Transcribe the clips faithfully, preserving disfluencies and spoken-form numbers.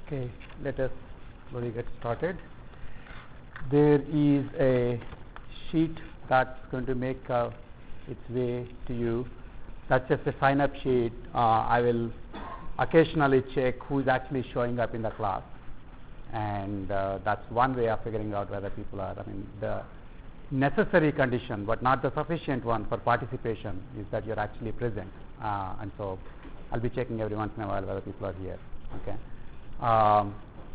Okay, let us slowly get started. There is a sheet that's going to make uh, its way to you. That's just a sign-up sheet. Uh, I will occasionally check who is actually showing up in the class, and uh, that's one way of figuring out whether people are. I mean, the necessary condition, but not the sufficient one for participation, is that you're actually present. Uh, and so, I'll be checking every once in a while whether people are here. Okay. Um,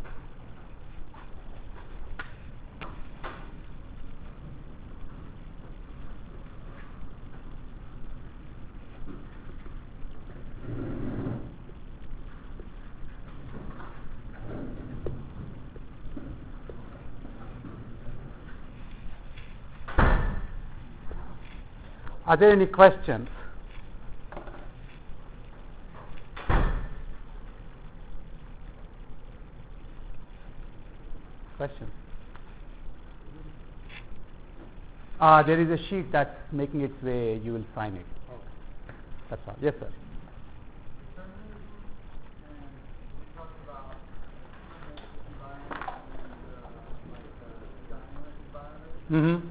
Are there any questions? Questions? Uh, there is a sheet that's making its way. You will sign it. Okay. That's all. Yes, sir. Mm-hmm.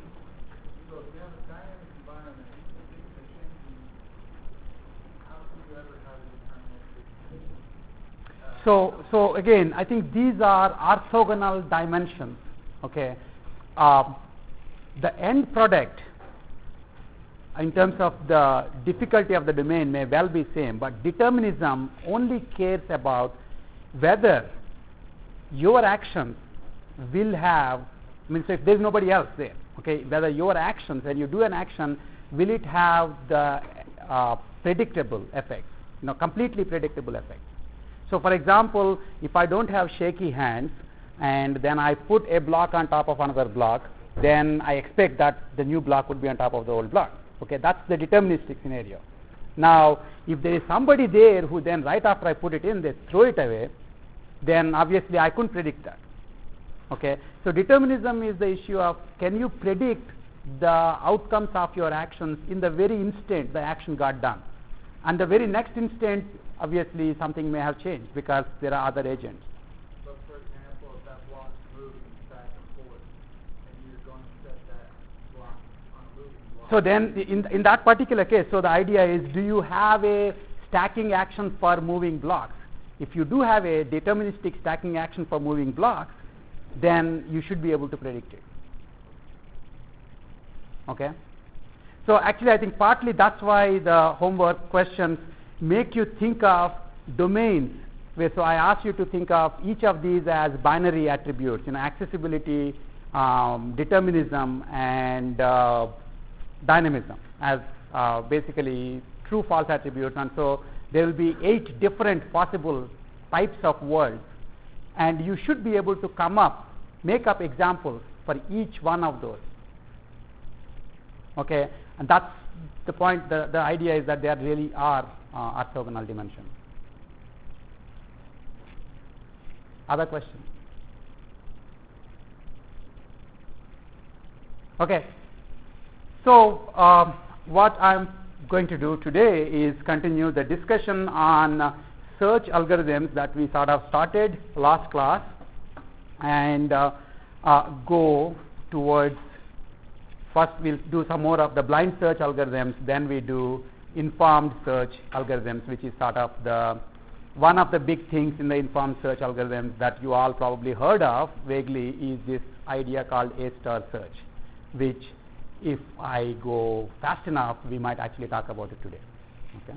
So, so again, I think these are orthogonal dimensions. Okay, uh, the end product, in terms of the difficulty of the domain, may well be same, but determinism only cares about whether your actions will have. I mean, so if there is nobody else there, okay, whether your actions, when you do an action, will it have the uh, predictable effects, you know, completely predictable effects. So, for example, if I don't have shaky hands and then I put a block on top of another block, then I expect that the new block would be on top of the old block. Okay, that's the deterministic scenario. Now, if there is somebody there who then right after I put it in, they throw it away, then obviously I couldn't predict that. Okay, so determinism is the issue of, can you predict the outcomes of your actions in the very instant the action got done, and the very next instant obviously something may have changed because there are other agents. But for example, if that block is moving back and forth, and you're going to set that block on a moving block. So then, in in that particular case, so the idea is, do you have a stacking action for moving blocks? If you do have a deterministic stacking action for moving blocks, then you should be able to predict it. Okay. So actually, I think partly that's why the homework questions make you think of domains. Where, so I ask you to think of each of these as binary attributes, you know, accessibility, um, determinism, and uh, dynamism as uh, basically true-false attributes. And so there will be eight different possible types of worlds, and you should be able to come up, make up examples for each one of those. Okay, and that's the point. The, the idea is that there really are uh, orthogonal dimensions. Other questions? Okay. So uh, what I'm going to do today is continue the discussion on uh, search algorithms that we sort of started last class, and uh, uh, go towards. First, we'll do some more of the blind search algorithms. Then we do informed search algorithms, which is sort of the one of the big things in the informed search algorithms that you all probably heard of vaguely is this idea called A-star search, which, if I go fast enough, we might actually talk about it today. Okay.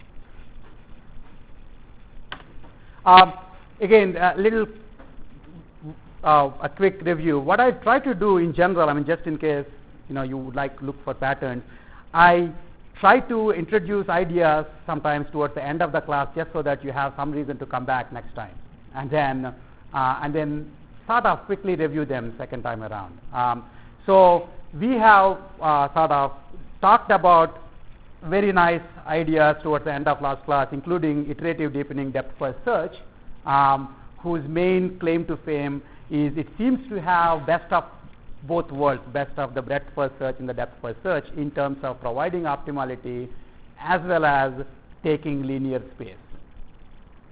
Um, again, a little uh, a quick review. What I try to do in general, I mean, just in case you know you would like to look for patterns, I try to introduce ideas sometimes towards the end of the class, just so that you have some reason to come back next time, and then uh, and then sort of quickly review them second time around. Um, so we have uh, sort of talked about very nice ideas towards the end of last class, including iterative deepening depth first search, um, whose main claim to fame is it seems to have best of both worlds, best of the breadth first search and the depth first search, in terms of providing optimality as well as taking linear space.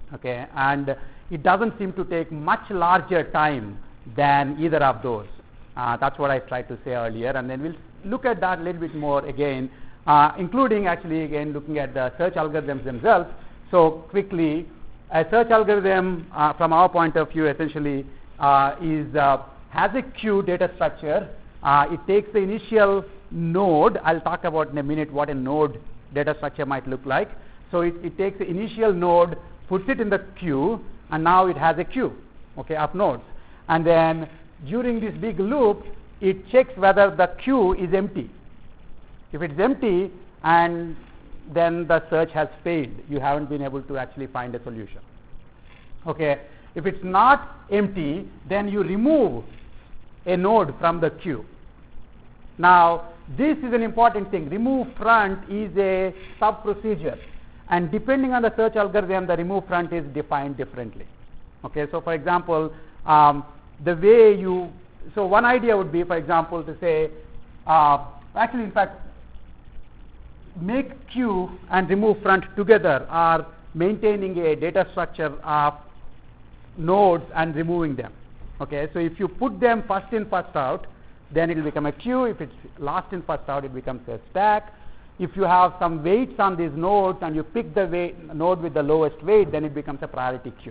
Okay, and it doesn't seem to take much larger time than either of those. Uh, that's what I tried to say earlier, and then we'll look at that a little bit more again, uh, including actually again looking at the search algorithms themselves. So quickly, a search algorithm uh, from our point of view essentially uh, is uh, has a queue data structure. Uh, it takes the initial node. I'll talk about in a minute what a node data structure might look like. So it, it takes the initial node, puts it in the queue, and now it has a queue, okay, of nodes. And then during this big loop, it checks whether the queue is empty. If it's empty, and then the search has failed. You haven't been able to actually find a solution. Okay. If it's not empty, then you remove a node from the queue. Now, this is an important thing. Remove front is a sub procedure, and depending on the search algorithm, the remove front is defined differently. Okay. So, for example, um, the way you so one idea would be, for example, to say uh, actually, in fact, make queue and remove front together are maintaining a data structure of nodes and removing them. Okay, so if you put them first in, first out, then it will become a queue. If it's last in, first out, it becomes a stack. If you have some weights on these nodes and you pick the weight, node with the lowest weight, then it becomes a priority queue.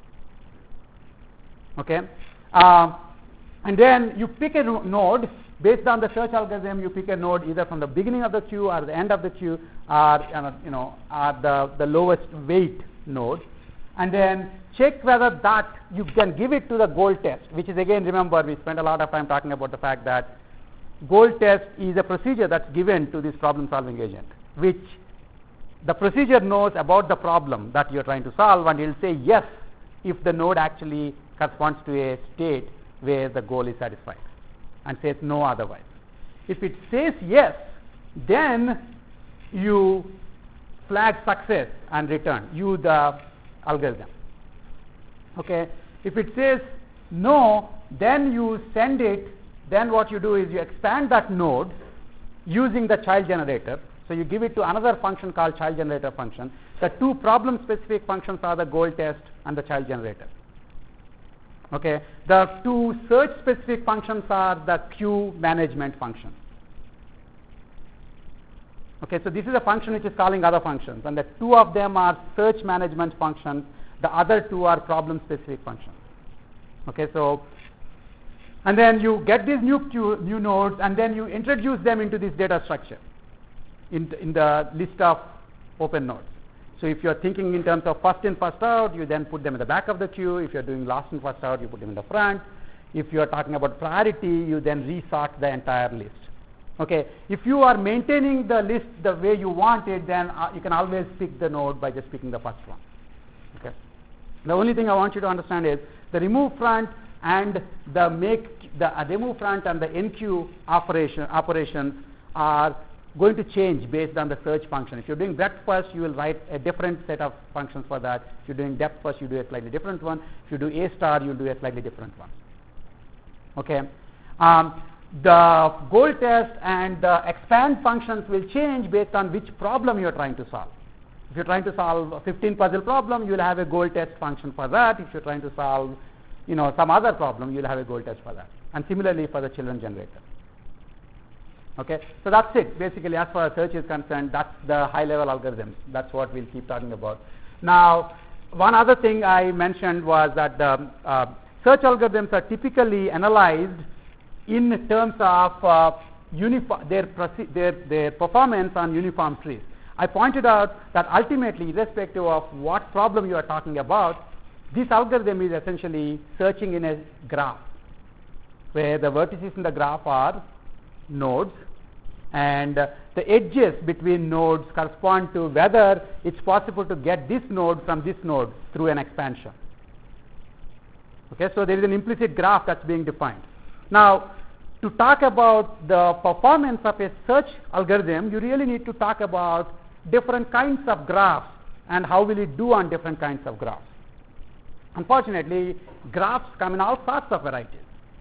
Okay, uh, and then you pick a no- node. Based on the search algorithm, you pick a node either from the beginning of the queue or the end of the queue, or you know, or the, the lowest weight node, and then check whether that you can give it to the goal test, which is again, remember, we spent a lot of time talking about the fact that goal test is a procedure that's given to this problem solving agent, which the procedure knows about the problem that you're trying to solve, and it will say yes if the node actually corresponds to a state where the goal is satisfied, and says no otherwise. If it says yes, then you flag success and return you the algorithm. Okay. If it says no, then you send it. Then what you do is you expand that node using the child generator. So you give it to another function called child generator function. The two problem specific functions are the goal test and the child generator. Okay. The two search specific functions are the queue management function. Okay, so this is a function which is calling other functions, and the two of them are search management functions. The other two are problem specific functions. Okay, so and then you get these new queue, new nodes, and then you introduce them into this data structure in, in the list of open nodes. So if you're thinking in terms of first in, first out, you then put them in the back of the queue. If you're doing last in, first out, you put them in the front. If you're talking about priority, you then resort the entire list. Okay, if you are maintaining the list the way you want it, then uh, you can always pick the node by just picking the first one. Okay. The only thing I want you to understand is the remove front and the make the uh, remove front and the enqueue operation operations are going to change based on the search function. If you're doing breadth first, you will write a different set of functions for that. If you're doing depth first, you do a slightly different one. If you do A star, you'll do a slightly different one. Okay. Um, the goal test and the expand functions will change based on which problem you're trying to solve. If you're trying to solve a fifteen puzzle problem, you'll have a goal test function for that. If you're trying to solve, you know, some other problem, you'll have a goal test for that. And similarly for the children generator. Okay, so that's it. Basically, as far as search is concerned, that's the high-level algorithms. That's what we'll keep talking about. Now, one other thing I mentioned was that the uh, search algorithms are typically analyzed in terms of uh, uniform their, their their performance on uniform trees. I pointed out that ultimately, irrespective of what problem you are talking about, this algorithm is essentially searching in a graph, where the vertices in the graph are nodes, and uh, the edges between nodes correspond to whether it's possible to get this node from this node through an expansion. Okay, so there is an implicit graph that's being defined. Now, to talk about the performance of a search algorithm, you really need to talk about different kinds of graphs and how will it do on different kinds of graphs. Unfortunately, graphs come in all sorts of varieties.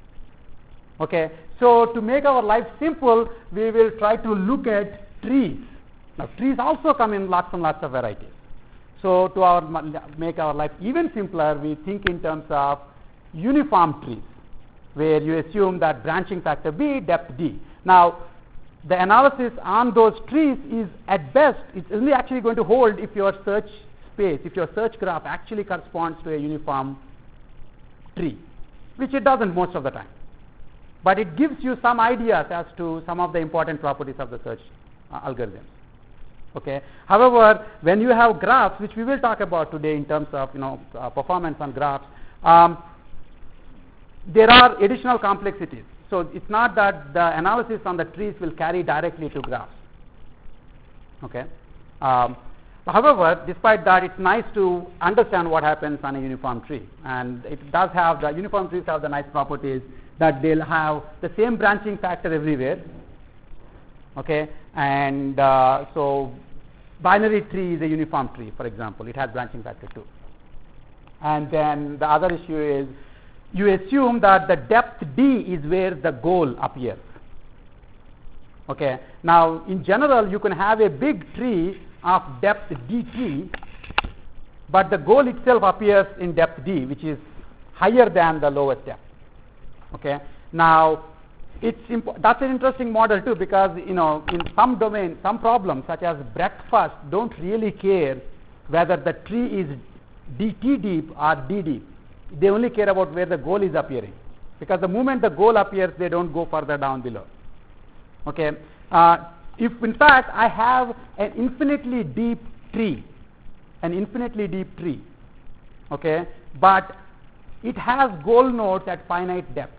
Okay, so to make our life simple, we will try to look at trees. Now, trees also come in lots and lots of varieties. So to our make our life even simpler, we think in terms of uniform trees, where you assume that branching factor B, depth D. Now, the analysis on those trees is at best, it's only actually going to hold if your search space, if your search graph actually corresponds to a uniform tree, which it doesn't most of the time. But it gives you some ideas as to some of the important properties of the search uh, algorithms. Okay. However, when you have graphs, which we will talk about today in terms of you know uh, performance on graphs, um, there are additional complexities. So it's not that the analysis on the trees will carry directly to graphs. Okay. Um, however, despite that, it's nice to understand what happens on a uniform tree, and it does have the uniform trees have the nice properties that they'll have the same branching factor everywhere. Okay, and uh, so binary tree is a uniform tree, for example. It has branching factor two. And then the other issue is you assume that the depth D is where the goal appears. Okay, now in general you can have a big tree of depth dt, but the goal itself appears in depth D, which is higher than the lowest depth. Okay, now it's imp- that's an interesting model too, because you know in some domain, some problems such as breakfast don't really care whether the tree is dt deep or d deep. They only care about where the goal is appearing, because the moment the goal appears, they don't go further down below. Okay, uh, if in fact I have an infinitely deep tree, an infinitely deep tree, okay, but it has goal nodes at finite depth.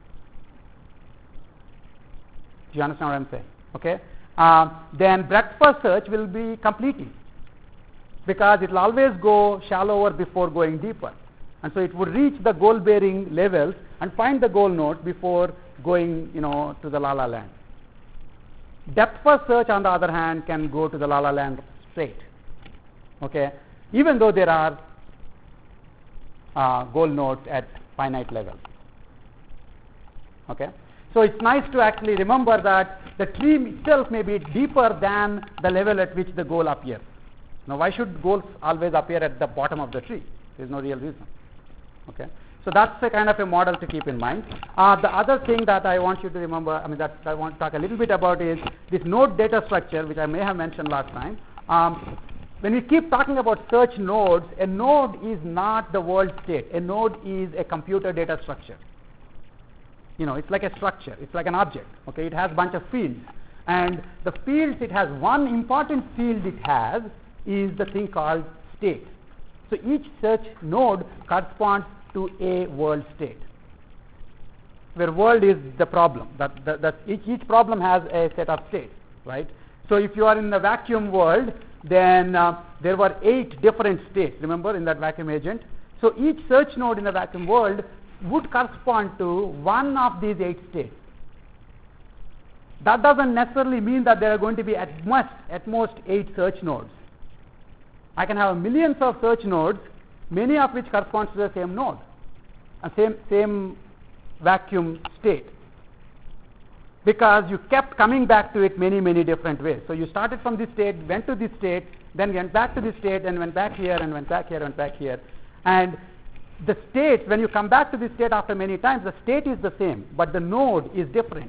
Do you understand what I'm saying? Okay, uh, then breakfast search will be completing, because it will always go shallower before going deeper, and so it would reach the goal bearing levels and find the goal nodes before going you know to the la la land. Depth first search, on the other hand, can go to the la la land straight. Okay, even though there are uh, goal nodes at finite level. Okay. So it's nice to actually remember that the tree itself may be deeper than the level at which the goal appears. Now, why should goals always appear at the bottom of the tree? There is no real reason. Okay, so that's a kind of a model to keep in mind. Uh, the other thing that I want you to remember, I mean, that I want to talk a little bit about is this node data structure, which I may have mentioned last time. Um, when we keep talking about search nodes, a node is not the world state. A node is a computer data structure. You know, it's like a structure. It's like an object. Okay, it has a bunch of fields, and the fields it has one important field it has is the thing called state. So each search node corresponds to a world state, where world is the problem. That, that, that each, each problem has a set of states, right? So if you are in a vacuum world, then uh, there were eight different states. Remember, in that vacuum agent. So each search node in the vacuum world would correspond to one of these eight states. That doesn't necessarily mean that there are going to be at most, at most eight search nodes. I can have millions of search nodes, many of which corresponds to the same node, a same, same vacuum state, because you kept coming back to it many, many different ways. So you started from this state, went to this state, then went back to this state, and went back here, and went back here, and went back here. And the state, when you come back to this state after many times, the state is the same, but the node is different.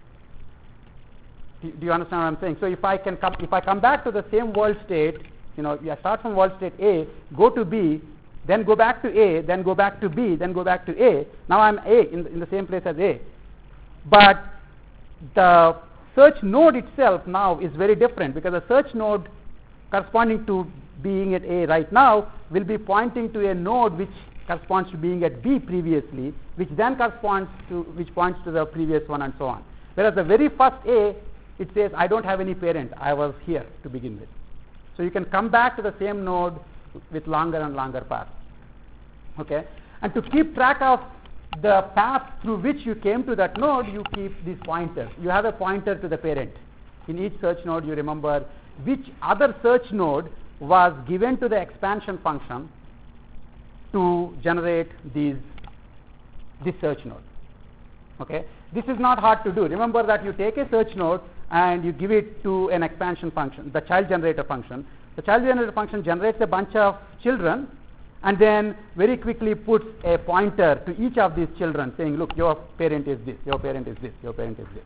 Do, do you understand what I'm saying? So if I can come, if I come back to the same world state, you know, I start from world state A, go to B, then go back to A, then go back to B, then go back to A. Now I'm A in the, in the same place as A. But the search node itself now is very different, because the search node corresponding to being at A right now will be pointing to a node which corresponds to being at B previously, which then corresponds to, which points to the previous one, and so on. Whereas the very first A, it says, I don't have any parent, I was here to begin with. So you can come back to the same node with longer and longer paths. Okay? And to keep track of the path through which you came to that node, you keep these pointers. You have a pointer to the parent. In each search node, you remember which other search node was given to the expansion function to generate these this search node. Okay, this is not hard to do. Remember that you take a search node and you give it to an expansion function, the child generator function. The child generator function generates a bunch of children and then very quickly puts a pointer to each of these children saying, look, your parent is this, your parent is this, your parent is this.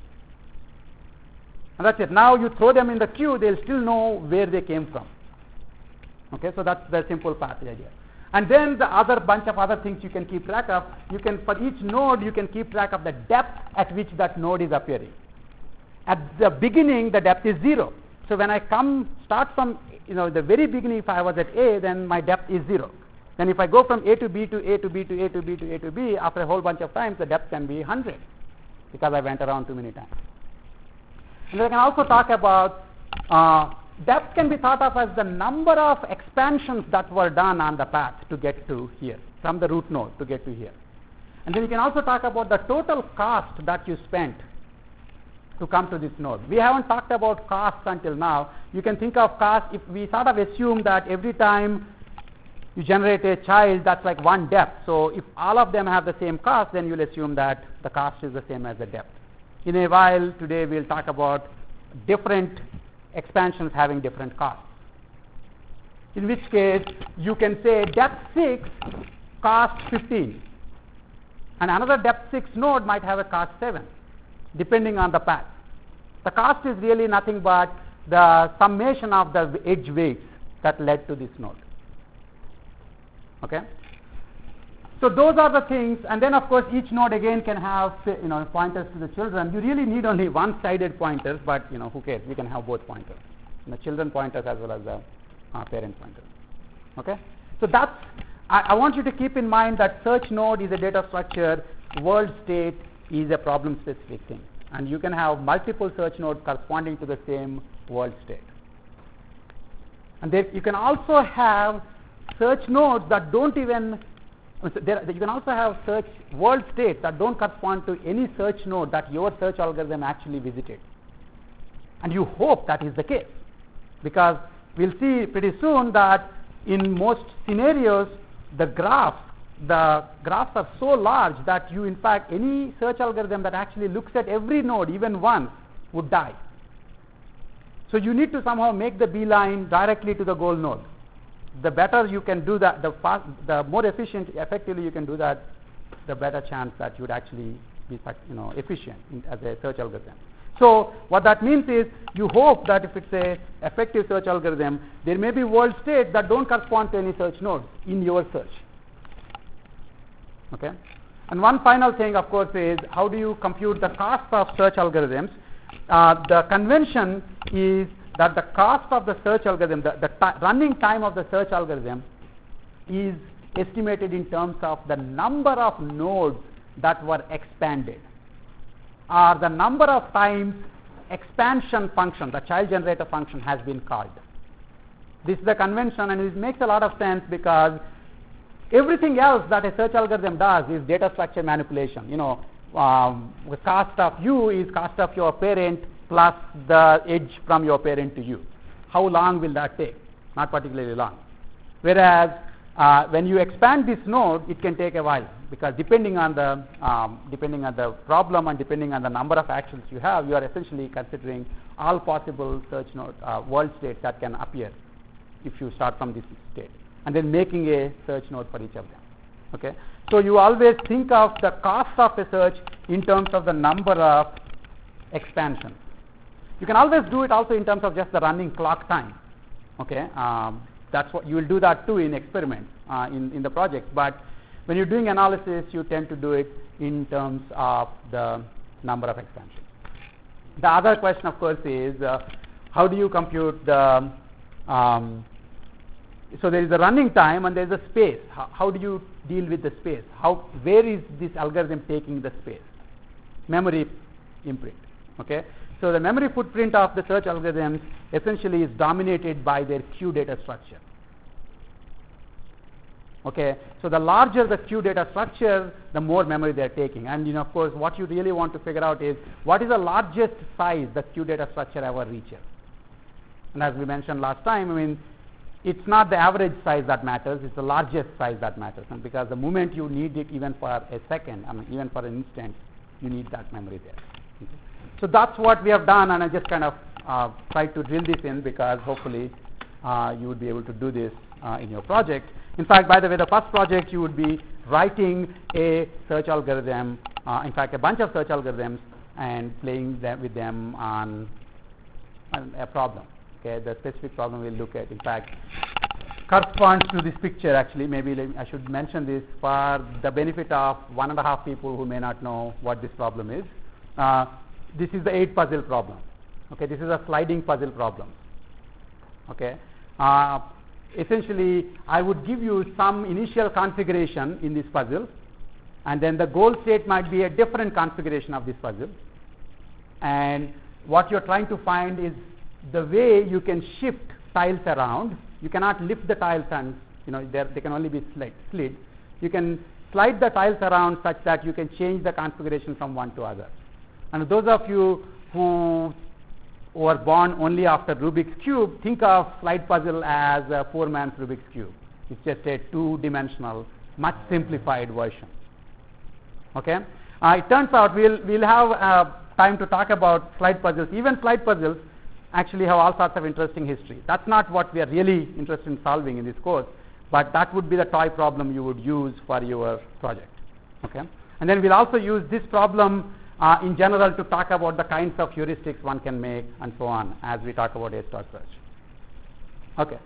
And that's it. Now you throw them in the queue, they'll still know where they came from. Okay, so that's the simple passage idea. And then the other bunch of other things you can keep track of. You can, for each node, you can keep track of the depth at which that node is appearing. At the beginning, the depth is zero. So when I come, start from, you know, the very beginning, if I was at A, then my depth is zero. Then if I go from A to B to A to B to A to B to A to B, after a whole bunch of times, the depth can be one hundred because I went around too many times. And I can also talk about uh, depth can be thought of as the number of expansions that were done on the path to get to here, from the root node to get to here. And then you can also talk about the total cost that you spent to come to this node. We haven't talked about costs until now. You can think of cost if we sort of assume that every time you generate a child, that's like one depth. So if all of them have the same cost, then you'll assume that the cost is the same as the depth. In a while, today we'll talk about different expansions having different costs. In which case, you can say depth six cost fifteen. And another depth six node might have a cost seven, depending on the path. The cost is really nothing but the summation of the edge weights that led to this node. Okay? So those are the things, and then of course each node again can have, you know, pointers to the children. You really need only one-sided pointers, but you know, who cares? We can have both pointers, the children pointers as well as the uh, parent pointers. Okay? So that's, I, I want you to keep in mind that search node is a data structure, world state is a problem-specific thing, and you can have multiple search nodes corresponding to the same world state. And then you can also have search nodes that don't even So there, you can also have search world states that don't correspond to any search node that your search algorithm actually visited. And you hope that is the case, because we'll see pretty soon that in most scenarios, the graphs, the graphs are so large that you, in fact, any search algorithm that actually looks at every node even once would die. So you need to somehow make the beeline directly to the goal node. The better you can do that, the fast, the more efficient, effectively you can do that, the better chance that you would actually be, you know, efficient in, as a search algorithm. So what that means is you hope that if it's a effective search algorithm, there may be world states that don't correspond to any search nodes in your search. Okay. And one final thing, of course, is how do you compute the cost of search algorithms? Uh, the convention is that the cost of the search algorithm, the, the t- running time of the search algorithm is estimated in terms of the number of nodes that were expanded, or the number of times expansion function, the child generator function, has been called. This is the convention, and it makes a lot of sense because everything else that a search algorithm does is data structure manipulation. You know, um, the cost of u is cost of your parent plus the edge from your parent to you. How long will that take? Not particularly long. Whereas uh, when you expand this node, it can take a while, because depending on the um, depending on the problem and depending on the number of actions you have, you are essentially considering all possible search node uh, world states that can appear if you start from this state, and then making a search node for each of them. Okay, so you always think of the cost of a search in terms of the number of expansions. You can always do it also in terms of just the running clock time. Okay, um, that's what you will do that too in experiments uh, in in the project. But when you're doing analysis, you tend to do it in terms of the number of expansions. The other question, of course, is uh, how do you compute the um, so there is a running time and there is a space. How, how do you deal with the space? How where is this algorithm taking the space? Memory imprint. Okay. So the memory footprint of the search algorithms essentially is dominated by their queue data structure. Okay, so the larger the queue data structure, the more memory they are taking. And you know, of course, what you really want to figure out is what is the largest size the queue data structure ever reaches. And as we mentioned last time, I mean, it's not the average size that matters; it's the largest size that matters. And because the moment you need it, even for a second, I mean, even for an instant, you need that memory there. Okay. So that's what we have done, and I just kind of uh, tried to drill this in because hopefully uh, you would be able to do this uh, in your project. In fact, by the way, the first project you would be writing a search algorithm, uh, in fact, a bunch of search algorithms, and playing them with them on, on a problem. Okay, the specific problem we'll look at, in fact, corresponds to this picture. Actually, maybe I should mention this for the benefit of one and a half people who may not know what this problem is. Uh, this is the eight puzzle problem. Okay, this is a sliding puzzle problem. Okay, uh, essentially, I would give you some initial configuration in this puzzle, and then the goal state might be a different configuration of this puzzle. And what you're trying to find is the way you can shift tiles around. You cannot lift the tiles and, you know, they can only be slid, slid. You can slide the tiles around such that you can change the configuration from one to other. And those of you who were born only after Rubik's Cube, think of slide puzzle as a four-man Rubik's Cube. It's just a two-dimensional, much simplified version. Okay? Uh, it turns out we'll, we'll have uh, time to talk about slide puzzles. Even slide puzzles actually have all sorts of interesting history. That's not what we are really interested in solving in this course, but that would be the toy problem you would use for your project. Okay? And then we'll also use this problem uh, in general to talk about the kinds of heuristics one can make and so on as we talk about A-star search. Okay.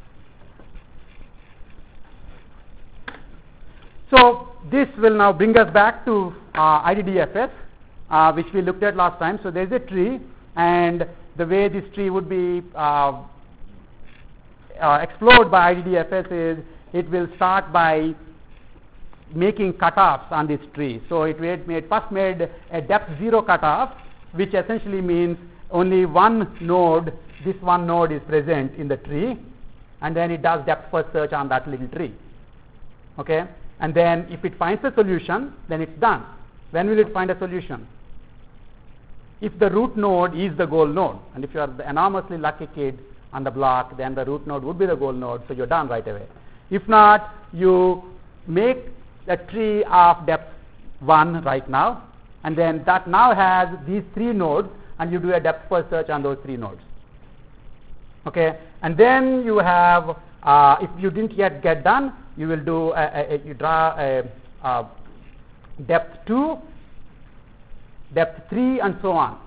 So this will now bring us back to uh, I D D F S, uh, which we looked at last time. So there is a tree, and the way this tree would be uh, uh, explored by I D D F S is it will start by making cutoffs on this tree. So it made, made first made a depth zero cutoff, which essentially means only one node, this one node is present in the tree, and then it does depth first search on that little tree. Okay? And then if it finds a solution, then it's done. When will it find a solution? If the root node is the goal node, and if you are the enormously lucky kid on the block, then the root node would be the goal node, so you're done right away. If not, you make a tree of depth one right now, and then that now has these three nodes, and you do a depth first search on those three nodes. Okay, and then you have, uh, if you didn't yet get done, you will do a, a, a, you draw a, a depth two, depth three, and so on.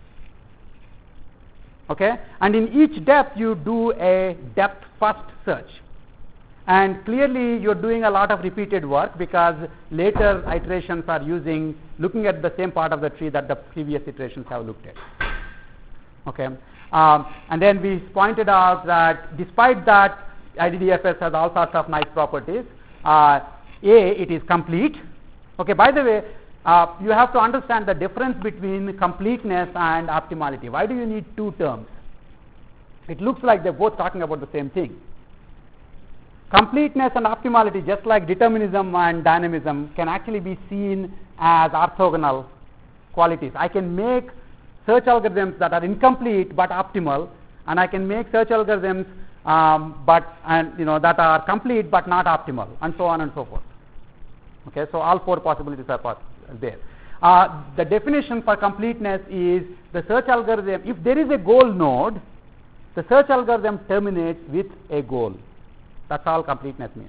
Okay, and in each depth you do a depth first search, and clearly you're doing a lot of repeated work because later iterations are using looking at the same part of the tree that the previous iterations have looked at. Okay, um, and then we pointed out that despite that I D D F S has all sorts of nice properties. Uh, A, it is complete. Okay, by the way, Uh, you have to understand the difference between completeness and optimality. Why do you need two terms? It looks like they're both talking about the same thing. Completeness and optimality, just like determinism and dynamism, can actually be seen as orthogonal qualities. I can make search algorithms that are incomplete but optimal, and I can make search algorithms um, but and you know that are complete but not optimal, and so on and so forth. Okay, so all four possibilities are possible. There. Uh, the definition for completeness is the search algorithm, if there is a goal node, the search algorithm terminates with a goal. That's all completeness means.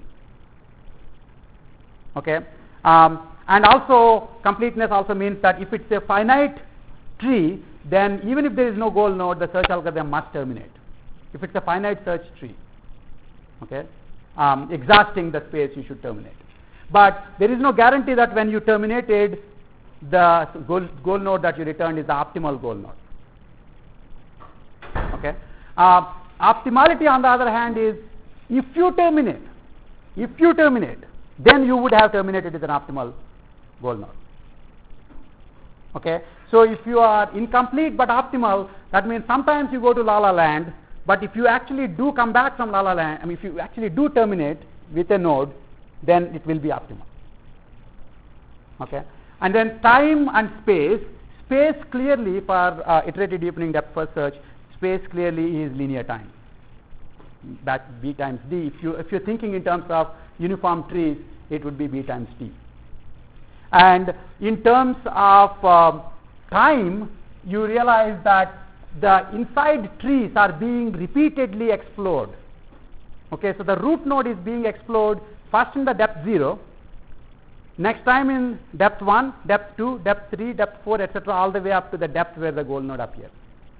Okay, um, and also completeness also means that if it's a finite tree, then even if there is no goal node, the search algorithm must terminate. If it's a finite search tree, okay, um, exhausting the space, you should terminate. But there is no guarantee that when you terminated, the goal, goal node that you returned is the optimal goal node. Okay. Uh, optimality, on the other hand, is if you terminate, if you terminate, then you would have terminated with an optimal goal node. Okay. So if you are incomplete but optimal, that means sometimes you go to La La Land, but if you actually do come back from La La Land, I mean, if you actually do terminate with a node, then it will be optimal. Okay, and then time and space. Space clearly for uh, iterative deepening depth first search. Space clearly is linear time. That b times d. If you if you're thinking in terms of uniform trees, it would be b times t. And in terms of uh, time, you realize that the inside trees are being repeatedly explored. Okay, so the root node is being explored first in the depth zero, next time in depth one, depth two, depth three, depth four, et cetera, all the way up to the depth where the goal node appears.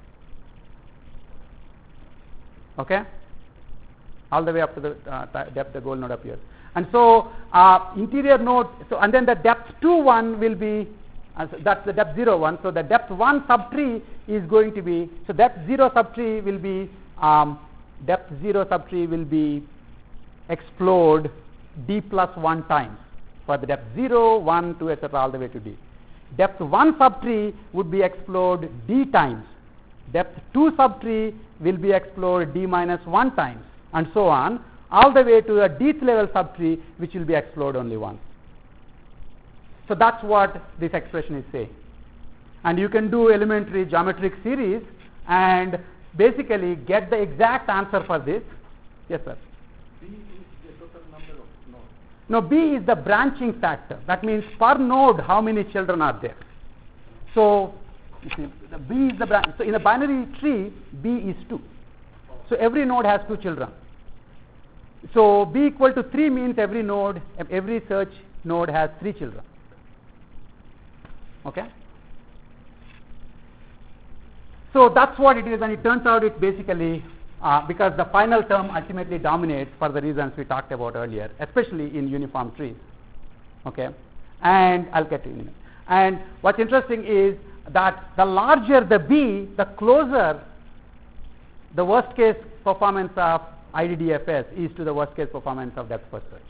Okay, all the way up to the uh, depth the goal node appears. And so uh, interior node, so and then the depth two one will be, uh, so that's the depth zero one. So the depth one subtree is going to be, so depth zero subtree will be, um, depth zero subtree will be explored d plus one times for the depth zero, one, two, et cetera, all the way to d. Depth one subtree would be explored d times. Depth two subtree will be explored d minus one times, and so on, all the way to a dth level subtree, which will be explored only once. So that's what this expression is saying. And you can do elementary geometric series and basically get the exact answer for this. Yes, sir. B is the total number of nodes. No, B is the branching factor. That means per node, how many children are there. So, you see, the B is the branch. So, in a binary tree, B is two. So, every node has two children. So, B equal to three means every node, every search node has three children. Okay? So, that's what it is, and it turns out it basically, uh, because the final term ultimately dominates for the reasons we talked about earlier, especially in uniform trees. Okay? And I'll get to it in a minute. And what's interesting is that the larger the B, the closer the worst case performance of I D D F S is to the worst case performance of depth first search.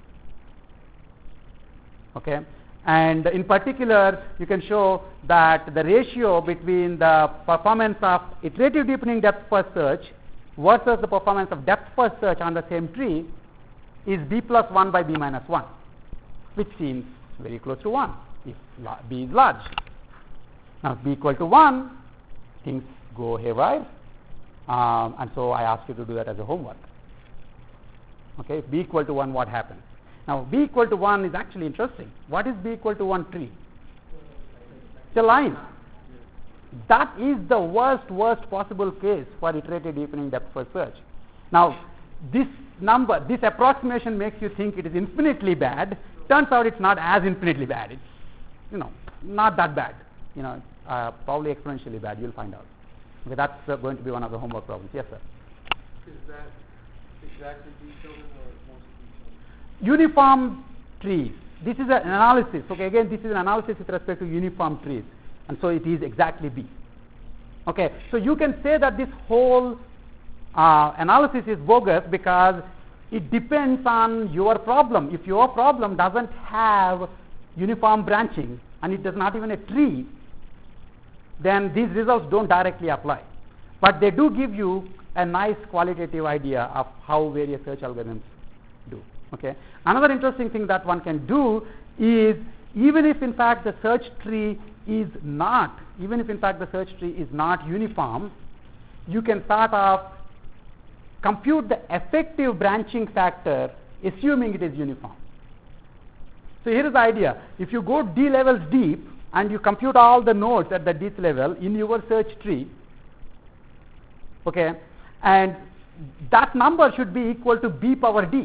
Okay? And in particular, you can show that the ratio between the performance of iterative deepening depth first search versus the performance of depth first search on the same tree is B plus one by B minus one, which seems very close to one if B is large. Now, if B equal to one, things go haywire, um, and so I ask you to do that as a homework. Okay, if B equal to one, what happens? Now, B equal to one is actually interesting. What is B equal to one tree? It's a line. That is the worst, worst possible case for iterative deepening depth first search. Now, this number, this approximation makes you think it is infinitely bad. Turns out it's not as infinitely bad. It's, you know, not that bad. You know, uh, probably exponentially bad. You'll find out. Okay, that's uh, going to be one of the homework problems. Yes, sir. Is that exactly B children or most B children? Uniform trees. This is an analysis. Okay, again, this is an analysis with respect to uniform trees, and so it is exactly B. Okay, so you can say that this whole uh, analysis is bogus because it depends on your problem. If your problem doesn't have uniform branching and it is not even a tree, then these results don't directly apply. But they do give you a nice qualitative idea of how various search algorithms do. Okay. Another interesting thing that one can do is, even if in fact the search tree is not, even if in fact the search tree is not uniform, you can sort of compute the effective branching factor assuming it is uniform. So here is the idea. If you go d levels deep and you compute all the nodes at the dth level in your search tree, okay, and that number should be equal to b power d,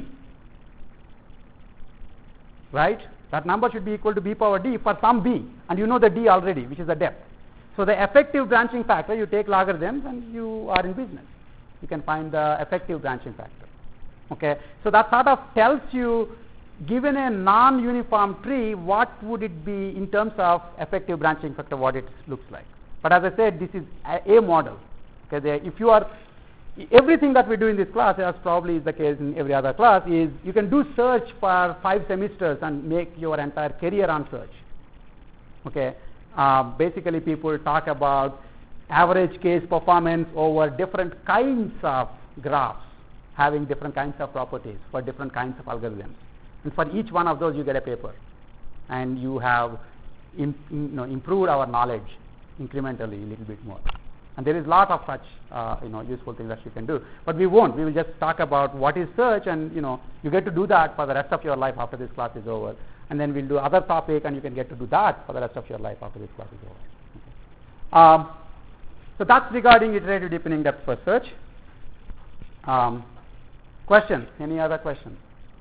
right? That number should be equal to b power d for some b, and you know the d already, which is the depth. So the effective branching factor, you take logarithms and you are in business. You can find the effective branching factor. Okay, so that sort of tells you, given a non-uniform tree, what would it be in terms of effective branching factor, what it looks like. But as I said, this is a, a model. Okay, there, if you are, everything that we do in this class, as probably is the case in every other class, is you can do search for five semesters and make your entire career on search. Okay, uh, basically people talk about average case performance over different kinds of graphs, having different kinds of properties for different kinds of algorithms. And for each one of those, you get a paper, and you have in, in, you know, improved our knowledge incrementally a little bit more. And there is a lot of such uh, you know, useful things that you can do. But we won't. We will just talk about what is search, and you know, you get to do that for the rest of your life after this class is over. And then we'll do other topic, and you can get to do that for the rest of your life after this class is over. Okay. Um, So that's regarding iterative deepening depth first search. Um, questions? Any other questions?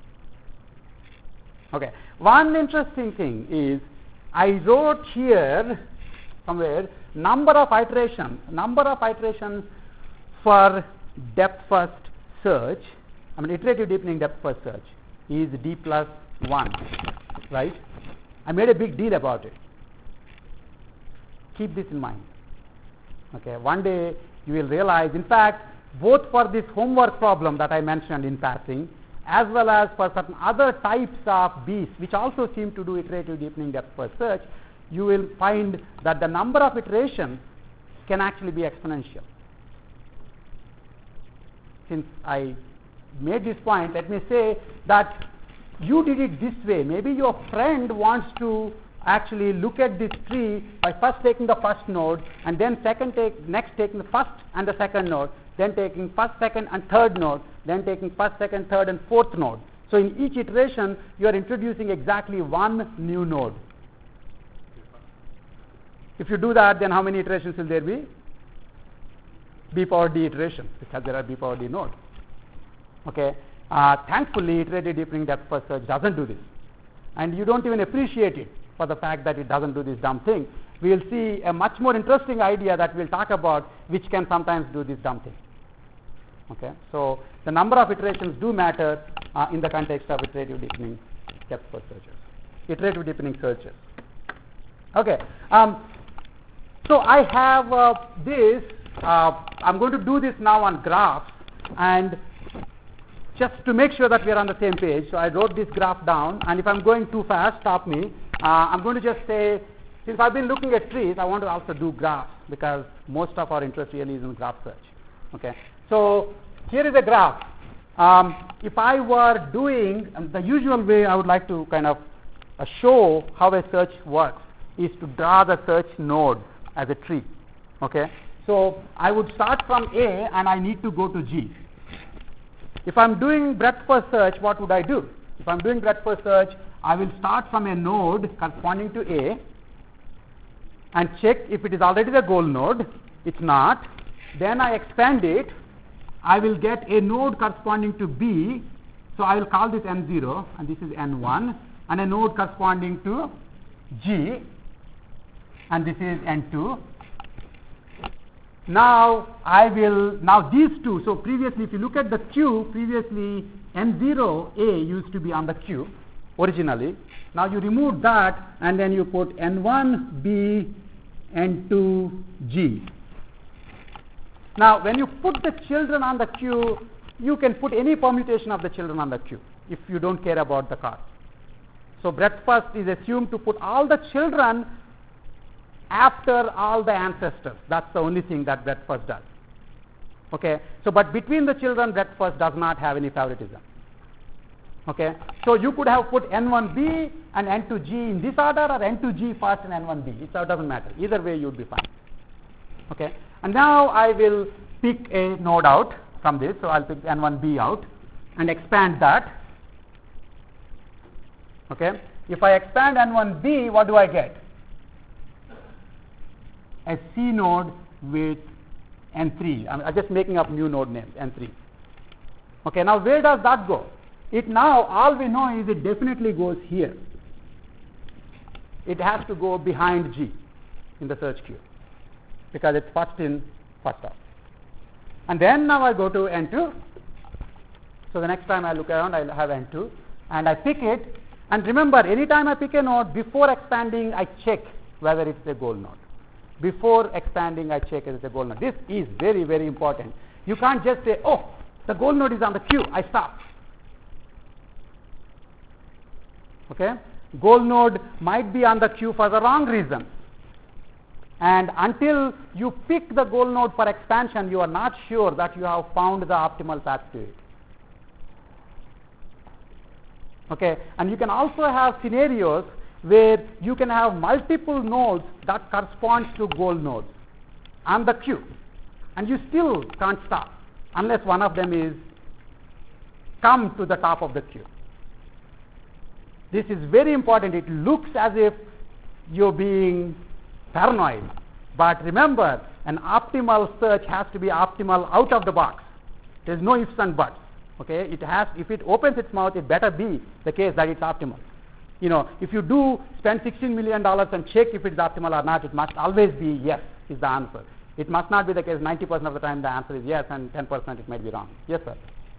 Okay. One interesting thing is I wrote here somewhere number of iterations, number of iterations for depth first search, I mean iterative deepening depth first search is d plus one, right? I made a big deal about it. Keep this in mind. Okay, one day you will realize, in fact, both for this homework problem that I mentioned in passing, as well as for certain other types of bees which also seem to do iterative deepening depth first search, you will find that the number of iterations can actually be exponential. Since I made this point, let me say that you did it this way. Maybe your friend wants to actually look at this tree by first taking the first node and then second take next taking the first and the second node, then taking first, second and third node, then taking first, second, third and fourth node. So in each iteration you are introducing exactly one new node. If you do that, then how many iterations will there be? B power d iterations, because there are B power d nodes. Okay. Uh, thankfully, iterative deepening depth first search doesn't do this, and you don't even appreciate it for the fact that it doesn't do this dumb thing. We will see a much more interesting idea that we'll talk about, which can sometimes do this dumb thing. Okay. So the number of iterations do matter uh, in the context of iterative deepening depth first searches, iterative deepening searches. Okay. Um, so I have uh, this. Uh, I'm going to do this now on graphs, and just to make sure that we are on the same page, so I wrote this graph down, and if I'm going too fast, stop me. Uh, I'm going to just say, since I've been looking at trees, I want to also do graphs, because most of our interest really is in graph search. Okay. So here is a graph. Um, if I were doing um, the usual way, I would like to kind of uh, show how a search works is to draw the search node as a tree. Okay. So I would start from A and I need to go to G. If I'm doing breadth first search, what would I do? If I'm doing breadth first search, I will start from a node corresponding to A and check if it is already the goal node. It's not. Then I expand it. I will get a node corresponding to B. So I will call this N zero and this is N one, and a node corresponding to G, and this is N two. Now I will, now these two, so previously if you look at the queue, previously N zero A used to be on the queue originally. Now you remove that and then you put N one B, N two G. Now when you put the children on the queue, you can put any permutation of the children on the queue if you don't care about the cost. So breadth first is assumed to put all the children after all the ancestors. That's the only thing that breadth first does. Okay. So but between the children, breadth first does not have any favoritism. Okay. So you could have put N one B and N two G in this order, or N two G first and N one B. It doesn't matter. Either way you would be fine. Okay. And now I will pick a node out from this. So I'll pick N one B out and expand that. Okay. If I expand N one B, what do I get? A C node with N three. I'm, I'm just making up new node names, N three. Okay, now where does that go? It now, all we know is it definitely goes here. It has to go behind G in the search queue, because it's first in, first out. And then now I go to N two. So the next time I look around, I'll have N two, and I pick it. And remember, anytime I pick a node, before expanding, I check whether it's a goal node. Before expanding, I check if it's a goal node. This is very, very important. You can't just say, oh, the goal node is on the queue, I stop. Okay? Goal node might be on the queue for the wrong reason. And until you pick the goal node for expansion, you are not sure that you have found the optimal path to it. Okay? And you can also have scenarios where you can have multiple nodes that corresponds to goal nodes on the queue, and you still can't stop unless one of them is come to the top of the queue. This is very important. It looks as if you're being paranoid. But remember, an optimal search has to be optimal out of the box. There's no ifs and buts. Okay, it has. If it opens its mouth, it better be the case that it's optimal. You know, if you do spend sixteen million dollars and check if it's optimal or not, it must always be yes is the answer. It must not be the case ninety percent of the time the answer is yes and ten percent it might be wrong. Yes, sir.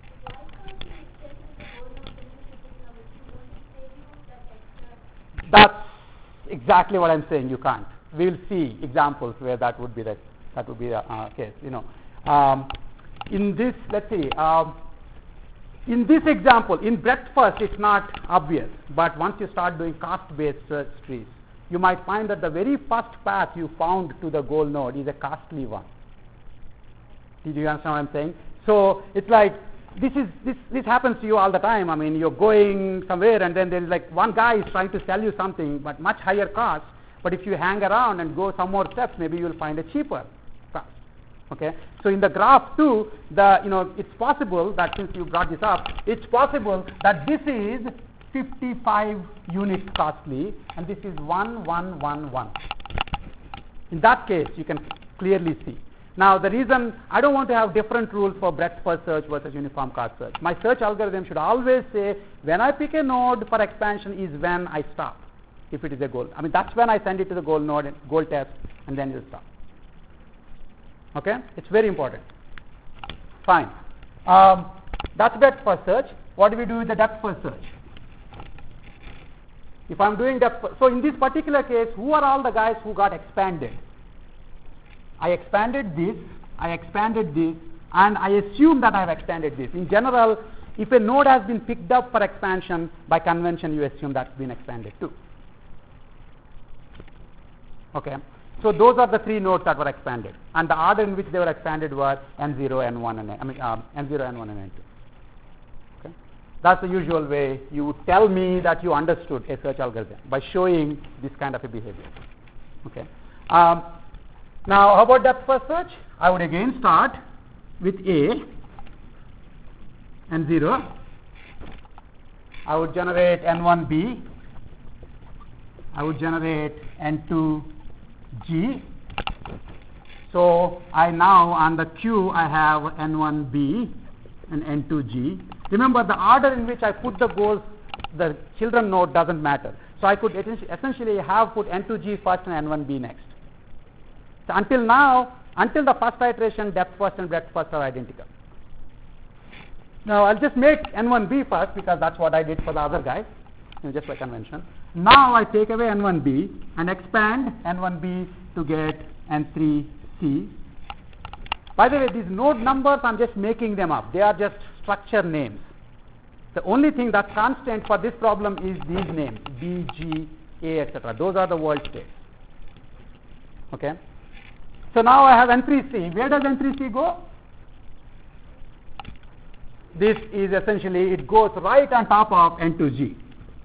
That's exactly what I'm saying. You can't. We'll see examples where that would be the that would be the uh, case. You know, um, in this, let's see. Um, in this example, in breadth first, it's not obvious. But once you start doing cost-based search trees, you might find that the very first path you found to the goal node is a costly one. Did you understand what I'm saying? So it's like this is this this happens to you all the time. I mean, you're going somewhere and then there's like one guy is trying to sell you something but much higher cost. But if you hang around and go some more steps, maybe you'll find a cheaper cost. Okay. So in the graph too, the you know it's possible that since you brought this up, it's possible that this is fifty-five units costly and this is one one one one. In that case, you can clearly see. Now, the reason I don't want to have different rules for breadth first search versus uniform cost search. My search algorithm should always say when I pick a node for expansion is when I stop, if it is a goal. I mean, that's when I send it to the goal node, and goal test, and then you stop. Okay? It's very important. Fine. Um, that's breadth first search. What do we do with the depth first search? If I'm doing depth first, so in this particular case, who are all the guys who got expanded? I expanded this, I expanded this, and I assume that I have expanded this. In general, if a node has been picked up for expansion, by convention you assume that's been expanded too. Okay, so those are the three nodes that were expanded, and the order in which they were expanded was N zero, N one, and I mean um, N zero, N one, and N two. Okay, that's the usual way you would tell me that you understood a search algorithm, by showing this kind of a behavior. Okay. Um, Now, how about depth first search? I would again start with A, N zero. I would generate N one B. I would generate N two G. So, I now on the queue I have N one B and N two G. Remember, the order in which I put the goals, the children node doesn't matter. So, I could essentially have put N two G first and N one B next. So until now, until the first iteration, depth first and breadth first are identical. Now I'll just make N one B first because that's what I did for the other guy, you know, just by convention. Now I take away N one B and expand N one B to get N three C. By the way, these node numbers, I'm just making them up. They are just structure names. The only thing that's constant for this problem is these names, B, G, A, et cetera. Those are the world states. Okay. So now I have N three C. Where does N three C go? This is essentially, it goes right on top of N two G.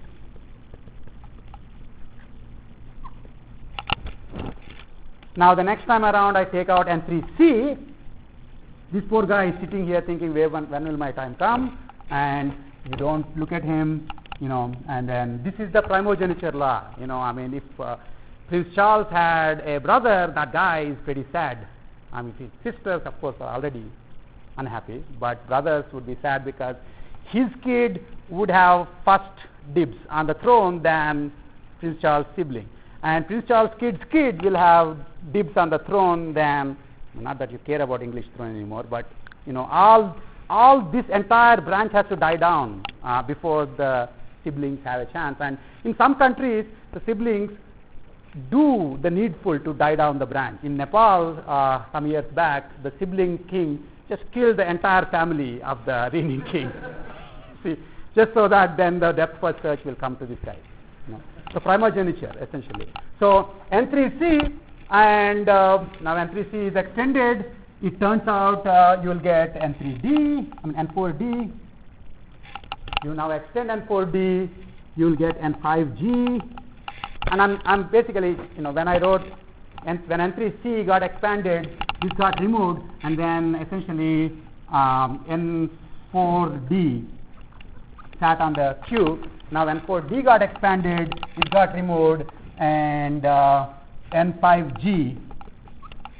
Now the next time around I take out N three C. This poor guy is sitting here thinking, when, when will my time come? And you don't look at him, you know, and then this is the primogeniture law. You know, I mean, if uh, Prince Charles had a brother, that guy is pretty sad. I mean, his sisters, of course, are already unhappy, but brothers would be sad because his kid would have first dibs on the throne than Prince Charles' sibling. And Prince Charles' kid's kid will have dibs on the throne than, not that you care about English throne anymore, but, you know, all, all this entire branch has to die down uh, before the siblings have a chance. And in some countries, the siblings do the needful to die down the branch. In Nepal, uh, some years back, the sibling king just killed the entire family of the reigning king. See, just so that then the depth first search will come to this guy. You know. So primogeniture, essentially. So N three C, and uh, now N three C is extended. It turns out uh, you will get N three D, I mean N four D. You now extend N four D, you will get N five G. And I'm, I'm basically, you know, when I wrote, N, when N three C got expanded, this got removed, and then essentially um, N four D sat on the queue. Now N four D got expanded, it got removed, and uh, N five G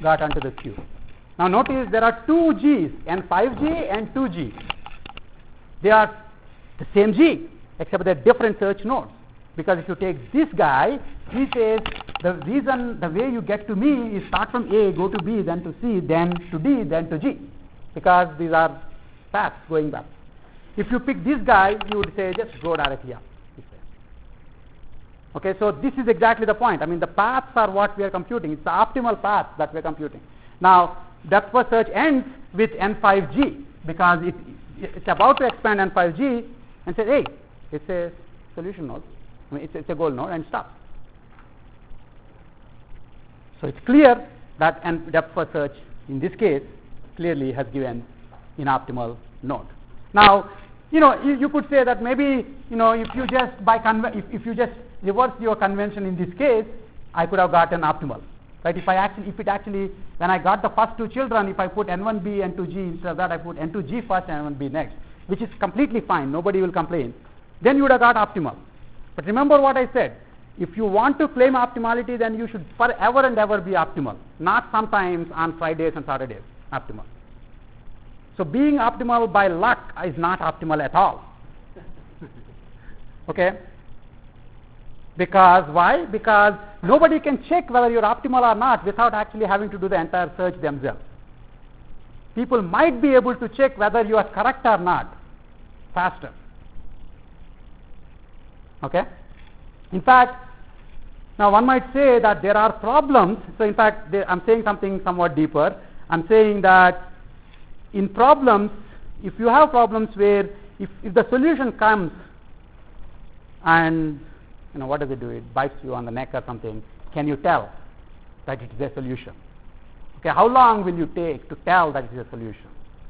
got onto the queue. Now notice there are two G's, N five G and two G. They are the same G, except they're different search nodes. Because if you take this guy, he says the reason, the way you get to me is start from A, go to B, then to C, then to D, then to G. Because these are paths going back. If you pick this guy, you would say just go directly up. Okay, so this is exactly the point. I mean, the paths are what we are computing. It's the optimal path that we are computing. Now, depth first search ends with N five G because it, it's about to expand N five G and say, hey, it's a solution node. I mean, it's, it's a goal node and stop. So it's clear that N depth first search in this case clearly has given inoptimal node. Now, you know, you, you could say that maybe, you know, if you just by conve- if, if you just reverse your convention in this case, I could have gotten optimal, right? If I actually, if it actually, when I got the first two children, if I put N one B, N two G instead of that, I put N two G first and N one B next, which is completely fine. Nobody will complain. Then you would have got optimal. But remember what I said. If you want to claim optimality, then you should forever and ever be optimal, not sometimes on Fridays and Saturdays optimal. So being optimal by luck is not optimal at all. Okay? Because why? Because nobody can check whether you're optimal or not without actually having to do the entire search themselves. People might be able to check whether you are correct or not faster. Okay? In fact, now one might say that there are problems. So in fact, they, I'm saying something somewhat deeper. I'm saying that in problems, if you have problems where if, if the solution comes and, you know, what does it do? It bites you on the neck or something, can you tell that it is a solution? Okay, how long will you take to tell that it is a solution?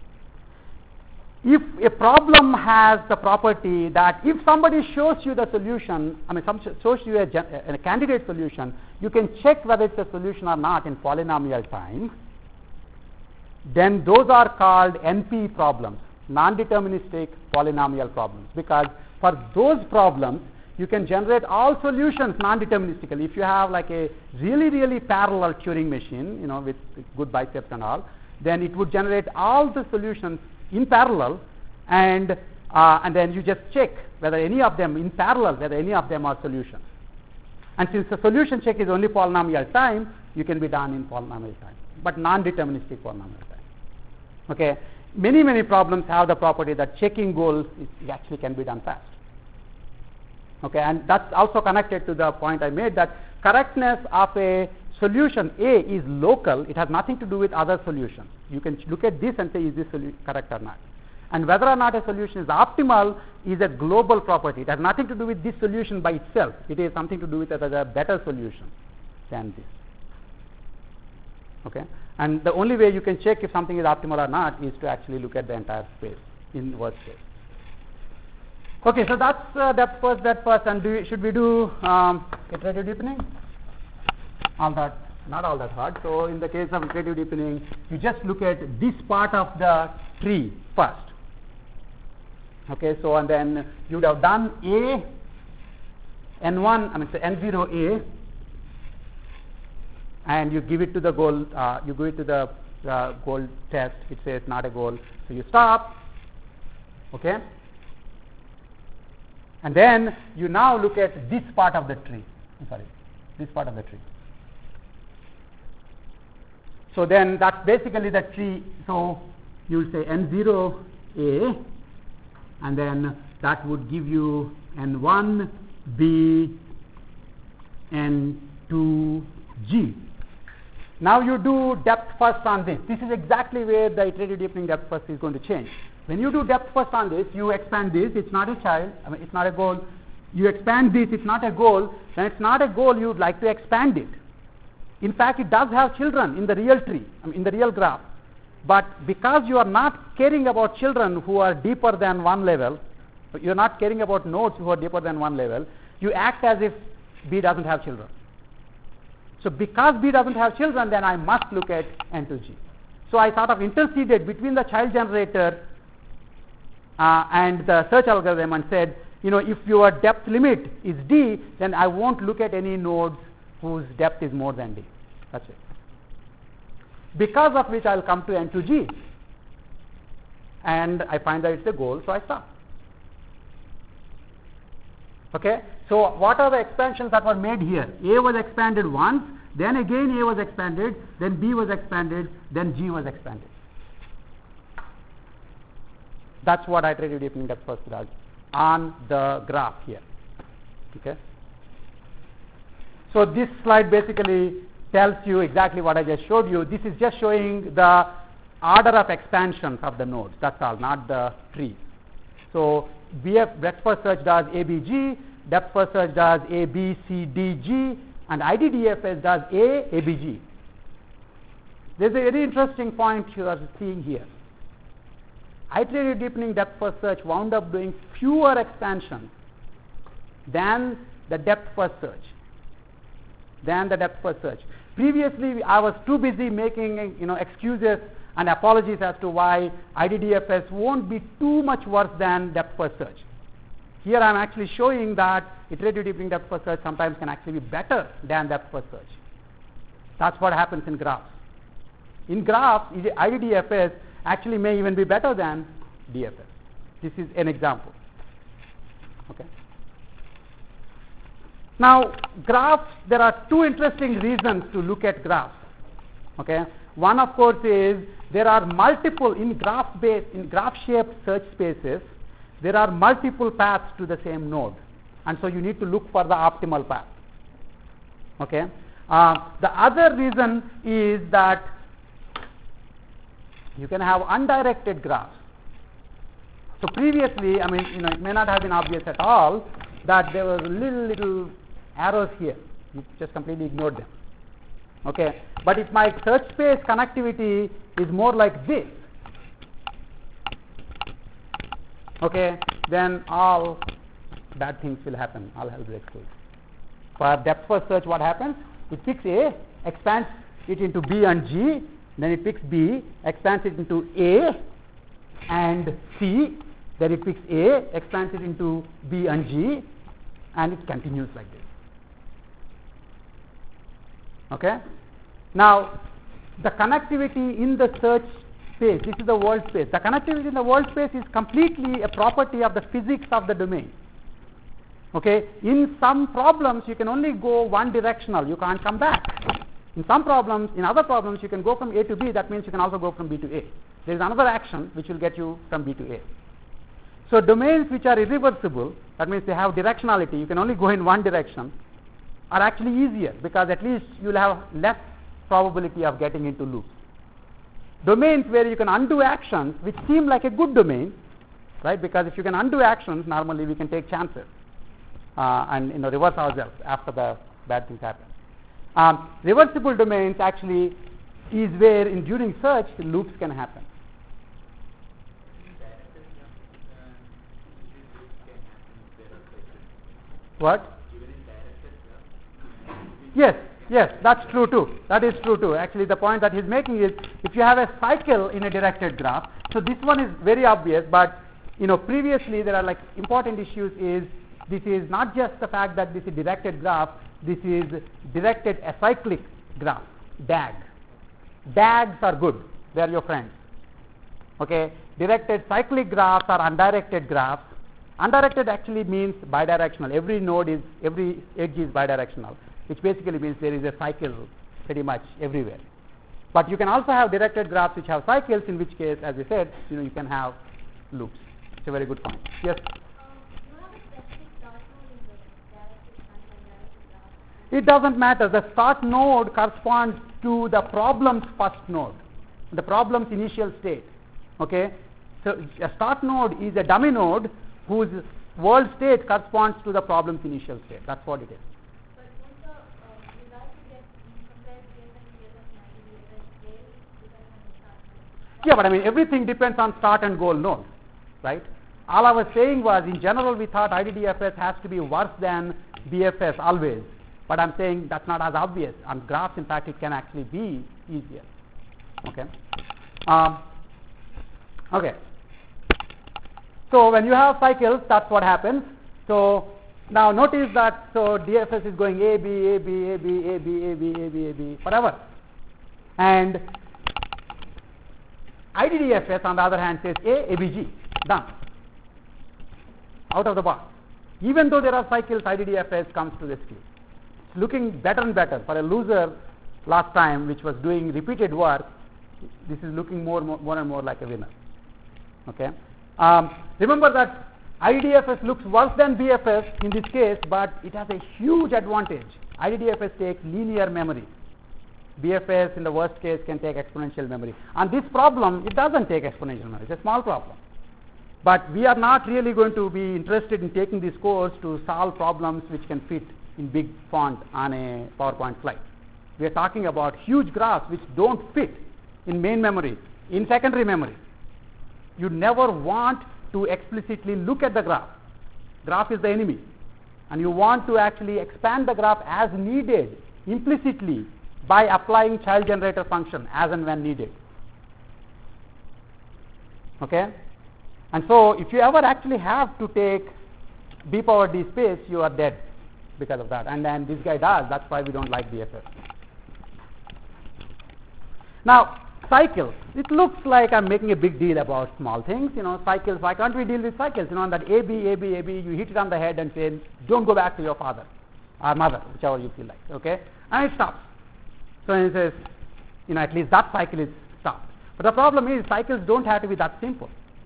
If a problem has the property that if somebody shows you the solution, I mean, some shows you a, a candidate solution, you can check whether it's a solution or not in polynomial time, then those are called N P problems, non-deterministic polynomial problems, because for those problems, you can generate all solutions non-deterministically. If you have like a really, really parallel Turing machine, you know, with, with good biceps and all, then it would generate all the solutions in parallel, and uh, and then you just check whether any of them in parallel, whether any of them are solutions. And since the solution check is only polynomial time, you can be done in polynomial time, but non-deterministic polynomial time. Okay, many many problems have the property that checking goals is, actually can be done fast. Okay, and that's also connected to the point I made that correctness of a solution A is local. It has nothing to do with other solutions. You can look at this and say, is this solu- correct or not? And whether or not a solution is optimal is a global property. It has nothing to do with this solution by itself. It has something to do with a better solution than this. Okay, and the only way you can check if something is optimal or not is to actually look at the entire space in worst case. Okay, so that's uh, depth first, depth first, and do we, should we do um, iterative deepening? All that, not all that hard. So in the case of iterative deepening, you just look at this part of the tree first. Okay, so and then you would have done A, N one, I mean say N zero A, and you give it to the goal, uh, you give it to the uh, goal test. It says not a goal, so you stop. Okay. And then you now look at this part of the tree. I'm sorry, this part of the tree. So then that's basically the tree. So you will say N zero A, and then that would give you N one B, N two G. Now you do depth first on this. This is exactly where the iterative deepening depth first is going to change. When you do depth first on this, you expand this, it's not a child, I mean, it's not a goal. You expand this, it's not a goal. When it's not a goal, you would like to expand it. In fact, it does have children in the real tree, I mean, in the real graph. But because you are not caring about children who are deeper than one level, you're not caring about nodes who are deeper than one level, you act as if B doesn't have children. So because B doesn't have children, then I must look at N two G. So I sort of interceded between the child generator Uh, and the search algorithm and said, you know, if your depth limit is D, then I won't look at any nodes whose depth is more than D. That's it. because of which I'll come to N two G. And I find that it's a goal, so I stop. Okay? So what are the expansions that were made here? A was expanded once, then again A was expanded, then B was expanded, then G was expanded. That's what iterative deepening depth first does on the graph here. Okay? So this slide basically tells you exactly what I just showed you. This is just showing the order of expansions of the nodes. That's all, not the tree. So B F breadth first search does A B G, depth first search does A B C D G, and I D D F S does A A B G. There's a very interesting point you are seeing here. Iterative deepening depth first search wound up doing fewer expansions than the depth first search. Than the depth first search. Previously, I was too busy making you know excuses and apologies as to why I D D F S won't be too much worse than depth first search. Here I am actually showing that iterative deepening depth first search sometimes can actually be better than depth first search. That's what happens in graphs. In graphs, I D D F S actually may even be better than D F S. This is an example. Okay. Now, graphs, there are two interesting reasons to look at graphs. Okay. One, of course, is there are multiple in graph based in graph shaped search spaces. There are multiple paths to the same node, and so you need to look for the optimal path. Okay. Uh, the other reason is that you can have undirected graphs. So previously, I mean, you know, it may not have been obvious at all that there were little little arrows here. You just completely ignored them. Okay, but if my search space connectivity is more like this, okay, then all bad things will happen. All hell breaks loose. For depth first search, what happens? It picks A, expands it into B and G, then it picks B, expands it into A and C, then it picks A, expands it into B and G, and it continues like this. Okay? Now, the connectivity in the search space, this is the world space. The connectivity in the world space is completely a property of the physics of the domain. Okay? In some problems, you can only go one directional. You can't come back. In some problems, in other problems, you can go from A to B. That means you can also go from B to A. There is another action which will get you from B to A. So domains which are irreversible, that means they have directionality, you can only go in one direction, are actually easier because at least you will have less probability of getting into loops. Domains where you can undo actions which seem like a good domain, right? Because if you can undo actions, normally we can take chances uh, and you know reverse ourselves after the bad things happen. Um, reversible domains actually is where in during search the loops can happen. What? Yes, yes, that's true too. That is true too. Actually, the point that he's making is if you have a cycle in a directed graph, so this one is very obvious, but you know previously there are like important issues is this is not just the fact that this is directed graph, this is directed acyclic graph, D A G. D A Gs are good, they are your friends. Okay, directed cyclic graphs are undirected graphs. Undirected actually means bidirectional. Every node is, every edge is bidirectional, which basically means there is a cycle pretty much everywhere. But you can also have directed graphs which have cycles, in which case, as we said, you know, you can have loops. It's a very good point. Yes? It doesn't matter. The start node corresponds to the problem's first node, the problem's initial state. Okay? So a start node is a dummy node whose world state corresponds to the problem's initial state. That's what it is. But also, uh, you like to get compared to the Yeah, but I mean everything depends on start and goal node, right? All I was saying was in general we thought I D D F S has to be worse than B F S always. But I'm saying that's not as obvious. On graphs, in fact, it can actually be easier. Okay. Um, okay. So when you have cycles, that's what happens. So now notice that so D F S is going A, B, A, B, A, B, A, B, A, B, A, B, A, B, whatever. And I D D F S, on the other hand, says A, A B G, done, out of the box. Even though there are cycles, I D D F S comes to rescue. It's looking better and better. For a loser last time, which was doing repeated work, this is looking more, more, more and more like a winner. Okay. Um, remember that I D D F S looks worse than B F S in this case, but it has a huge advantage. I D D F S takes linear memory. B F S in the worst case can take exponential memory. On this problem, it doesn't take exponential memory. It's a small problem. But we are not really going to be interested in taking this course to solve problems which can fit in big font on a PowerPoint slide. We are talking about huge graphs which don't fit in main memory, in secondary memory. You never want to explicitly look at the graph. Graph is the enemy. And you want to actually expand the graph as needed, implicitly, by applying child generator function as and when needed. Okay? And so, if you ever actually have to take B power D space, you are dead because of that. And then this guy does. That's why we don't like B F S. Now, cycles. It looks like I'm making a big deal about small things. You know, cycles. Why can't we deal with cycles? You know, that A, B, A, B, A, B, you hit it on the head and say, don't go back to your father or mother, whichever you feel like. Okay? And it stops. So he says, you know, at least that cycle is stopped. But the problem is, cycles don't have to be that simple.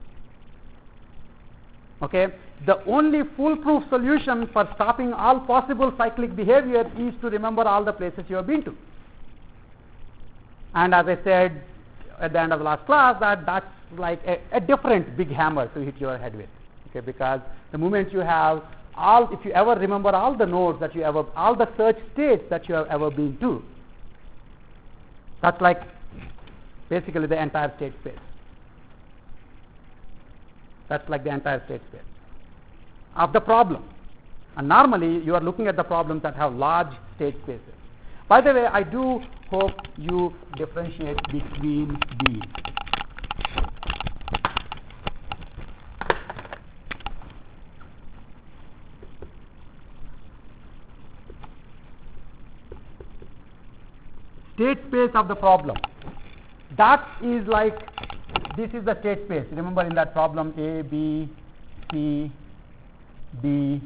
Okay? The only foolproof solution for stopping all possible cyclic behavior is to remember all the places you have been to. And as I said at the end of the last class, that that's like a, a different big hammer to hit your head with. Okay? Because the moment you have all, if you ever remember all the nodes that you ever, all the search states that you have ever been to, that's like basically the entire state space. That's like the entire state space of the problem. And normally you are looking at the problems that have large state spaces. By the way, I do hope you differentiate between these. State space of the problem. That is like, this is the state space. Remember in that problem, A, B, C, D,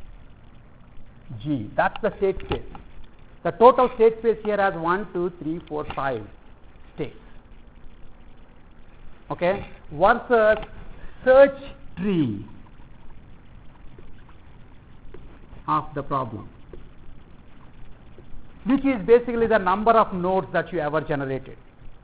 G. That's the state space. The total state space here has one, two, three, four, five states. Okay? Versus search tree of the problem, which is basically the number of nodes that you ever generated.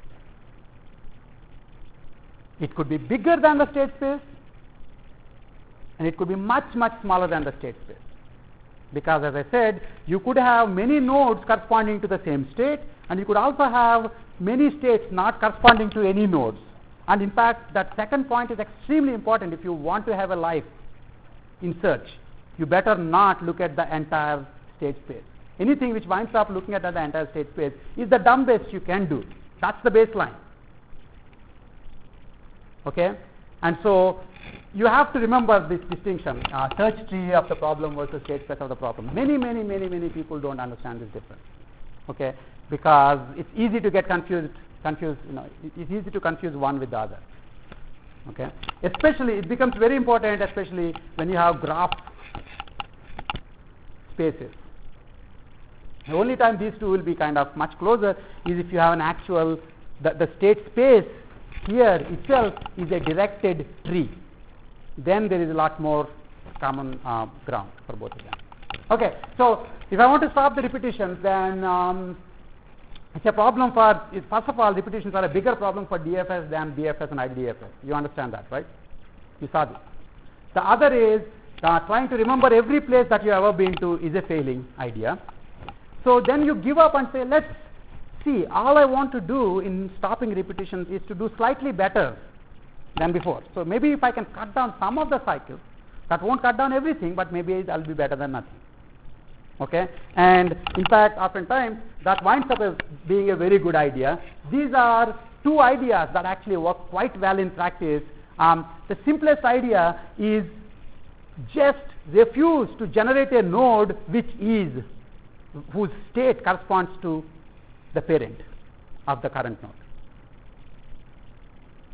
It could be bigger than the state space, and it could be much, much smaller than the state space. Because as I said, you could have many nodes corresponding to the same state, and you could also have many states not corresponding to any nodes. And in fact, that second point is extremely important. If you want to have a life in search, you better not look at the entire state space. Anything which winds up looking at the entire state space is the dumbest you can do. That's the baseline. Okay? And so you have to remember this distinction, uh, search tree of the problem versus state space of the problem. Many, many, many, many people don't understand this difference. Okay? Because it's easy to get confused, confused, you know, it's easy to confuse one with the other. Okay? Especially, it becomes very important, especially when you have graph spaces. The only time these two will be kind of much closer is if you have an actual, the, the state space here itself is a directed tree. Then there is a lot more common uh, ground for both of them. Okay, so if I want to stop the repetitions, then um, it's a problem for, it, first of all, repetitions are a bigger problem for D F S than B F S and I D D F S. You understand that, right? You saw this. The other is uh, trying to remember every place that you have ever been to is a failing idea. So then you give up and say, let's see, all I want to do in stopping repetitions is to do slightly better than before. So maybe if I can cut down some of the cycles, that won't cut down everything, but maybe I'll be better than nothing. Okay? And in fact, oftentimes, that winds up as being a very good idea. These are two ideas that actually work quite well in practice. Um, the simplest idea is just refuse to generate a node which is whose state corresponds to the parent of the current node.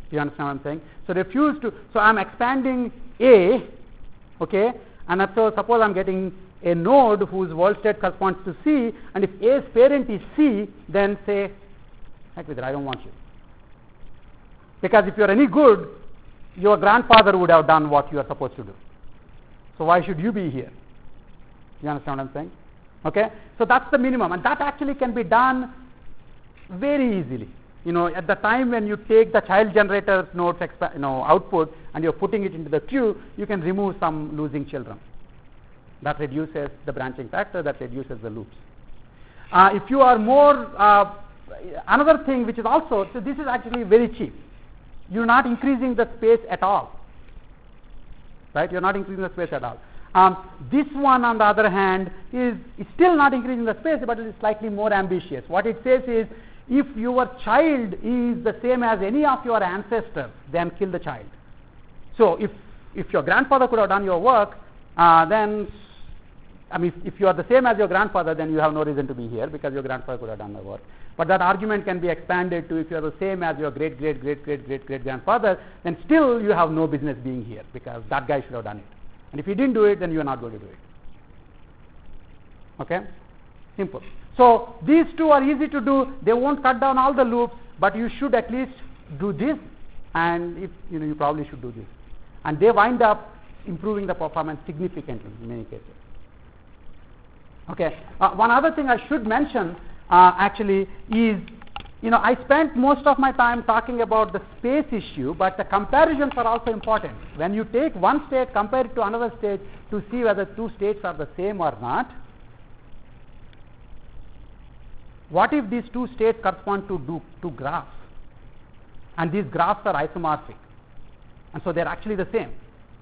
You understand what I'm saying? So refuse to, so I'm expanding A, okay, and so suppose I'm getting a node whose world state corresponds to C, and if A's parent is C, then say, heck with it, I don't want you. Because if you're any good, your grandfather would have done what you are supposed to do. So why should you be here? You understand what I'm saying? Okay, so that's the minimum, and that actually can be done very easily. You know, at the time when you take the child generator's nodes, expa- you know, output, and you're putting it into the queue, you can remove some losing children. That reduces the branching factor, that reduces the loops. Uh, if you are more, uh, another thing which is also, so this is actually very cheap. You're not increasing the space at all, right? You're not increasing the space at all. Um, this one, on the other hand, is, is still not increasing the space, but it is slightly more ambitious. What it says is, if your child is the same as any of your ancestors, then kill the child. So if, if your grandfather could have done your work, uh, then, I mean, if, if you are the same as your grandfather, then you have no reason to be here because your grandfather could have done the work. But that argument can be expanded to if you are the same as your great, great, great, great, great, great grandfather, then still you have no business being here because that guy should have done it. And if you didn't do it, then you are not going to do it. Okay? Simple. So these two are easy to do. They won't cut down all the loops, but you should at least do this, and if you know, you probably should do this. And they wind up improving the performance significantly in many cases. Okay. Uh, one other thing I should mention uh, actually is, you know, I spent most of my time talking about the space issue, but the comparisons are also important. When you take one state, compare it to another state to see whether two states are the same or not. What if these two states correspond to do, two graphs, and these graphs are isomorphic, and so they're actually the same?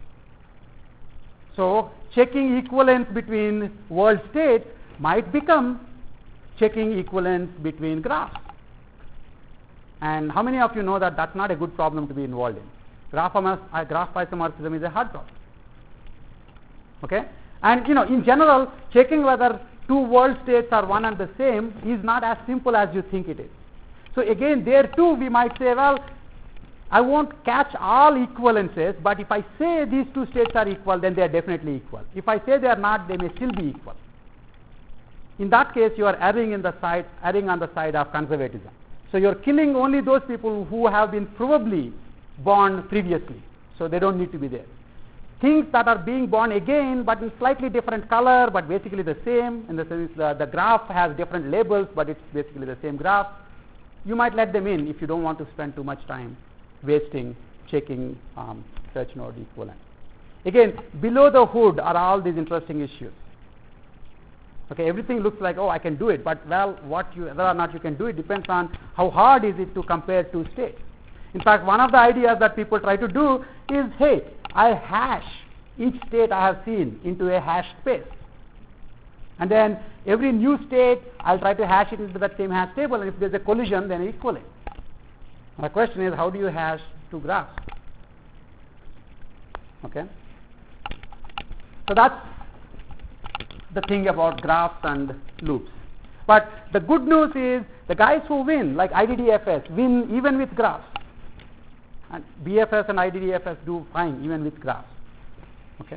So checking equivalence between world states might become checking equivalence between graphs. And how many of you know that that's not a good problem to be involved in? Graph, uh, graph isomorphism is a hard problem. Okay? And you know, in general, checking whether two world states are one and the same is not as simple as you think it is. So again, there too we might say, well, I won't catch all equivalences, but if I say these two states are equal, then they are definitely equal. If I say they are not, they may still be equal. In that case, you are erring in the side, erring on the side of conservatism. So you are killing only those people who have been probably born previously, so they don't need to be there. Things that are being born again, but in slightly different color, but basically the same, in the sense the, the graph has different labels, but it's basically the same graph. You might let them in if you don't want to spend too much time wasting checking um, search node equivalent. Again, below the hood are all these interesting issues. Okay, everything looks like, oh, I can do it, but well, what you, whether or not you can do it depends on how hard is it to compare two states. In fact, one of the ideas that people try to do is, hey, I hash each state I have seen into a hash space. And then every new state, I'll try to hash it into that same hash table, and if there's a collision, then equal it. The question is, how do you hash two graphs? Okay? So that's the thing about graphs and loops. But the good news is, the guys who win, like I D D F S, win even with graphs. And B F S and I D D F S do fine even with graphs. Okay?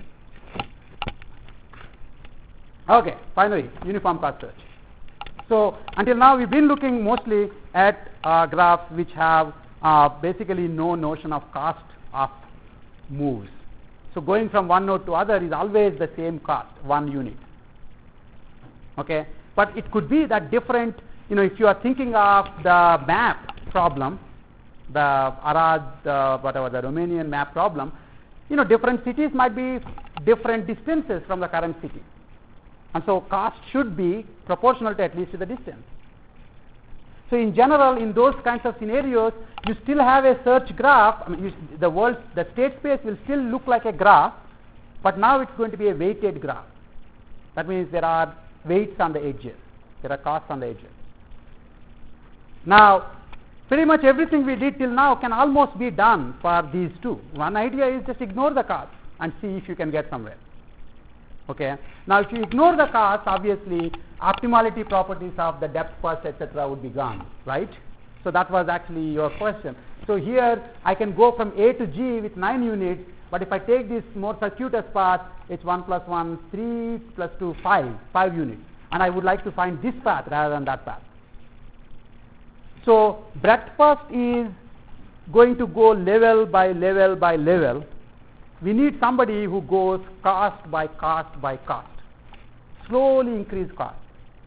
Okay, finally, uniform cost search. So until now we've been looking mostly at uh, graphs which have uh, basically no notion of cost of moves. So going from one node to other is always the same cost, one unit. Okay, but it could be that different, you know, if you are thinking of the map problem, the Arad, uh, whatever, the Romanian map problem, you know, different cities might be different distances from the current city. And so cost should be proportional to at least to the distance. So in general, in those kinds of scenarios, you still have a search graph. I mean, you, the world, the state space will still look like a graph, but now it's going to be a weighted graph. That means there are weights on the edges. There are costs on the edges. Now, pretty much everything we did till now can almost be done for these two. One idea is just ignore the cost and see if you can get somewhere. Okay. Now, if you ignore the cost, obviously, optimality properties of the depth first, et cetera, would be gone, right? So that was actually your question. So here I can go from A to G with nine units, but if I take this more circuitous path, it's one plus one, three plus two, five, five units. And I would like to find this path rather than that path. So breadth first is going to go level by level by level. We need somebody who goes cost by cost by cost. Slowly increase cost.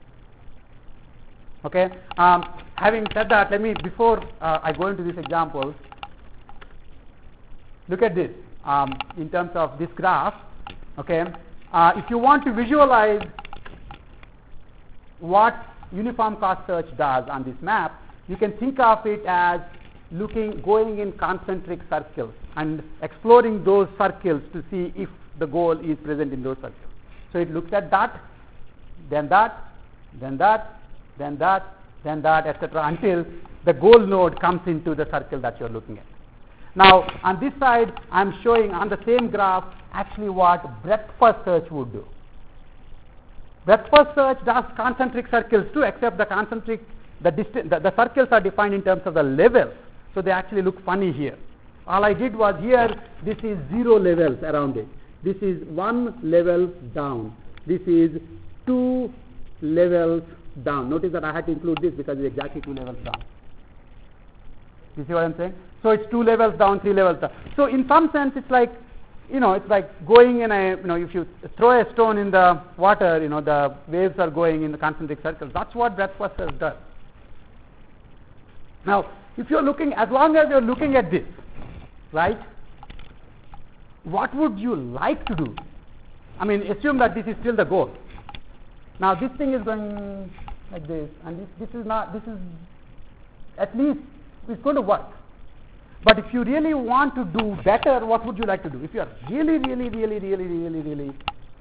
Okay. Um, having said that, let me, before uh, I go into this example, look at this um, in terms of this graph. Okay. Uh, if you want to visualize what uniform cost search does on this map, you can think of it as looking, going in concentric circles and exploring those circles to see if the goal is present in those circles. So it looks at that, then that, then that, then that, then that, et cetera, until the goal node comes into the circle that you're looking at. Now, on this side, I'm showing on the same graph actually what breadth first search would do. Breadth first search does concentric circles too, except the concentric, the, distant, the, the circles are defined in terms of the levels, so they actually look funny here. All I did was here, this is zero levels around it. This is one level down. This is two levels down. Notice that I had to include this because it's exactly two levels down. You see what I'm saying? So it's two levels down, three levels down. So in some sense, it's like, you know, it's like going in a, you know, if you throw a stone in the water, you know, the waves are going in the concentric circles. That's what breadth first search does. Now, if you're looking, as long as you're looking at this, right, what would you like to do? I mean, assume that this is still the goal. Now, this thing is going like this, and this, this is not, this is, at least, it's going to work. But if you really want to do better, what would you like to do? If you are really, really, really, really, really, really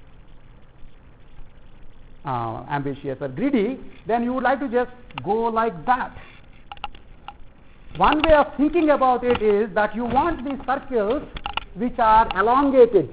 uh, ambitious or greedy, then you would like to just go like that. One way of thinking about it is that you want these circles which are elongated,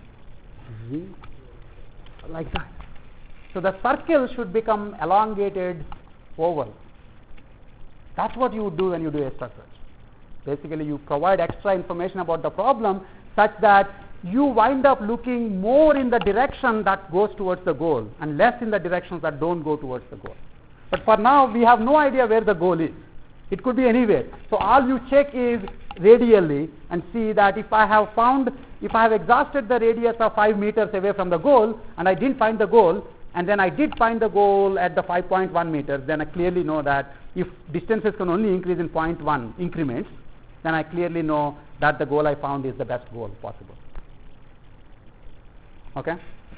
like that. So the circle should become elongated oval. That's what you would do when you do a structure search. Basically, you provide extra information about the problem such that you wind up looking more in the direction that goes towards the goal and less in the directions that don't go towards the goal. But for now, we have no idea where the goal is. It could be anywhere. So all you check is radially and see that if I have found, if I have exhausted the radius of five meters away from the goal and I didn't find the goal, and then I did find the goal at the five point one meters, then I clearly know that if distances can only increase in zero point one increments, then I clearly know that the goal I found is the best goal possible. Okay?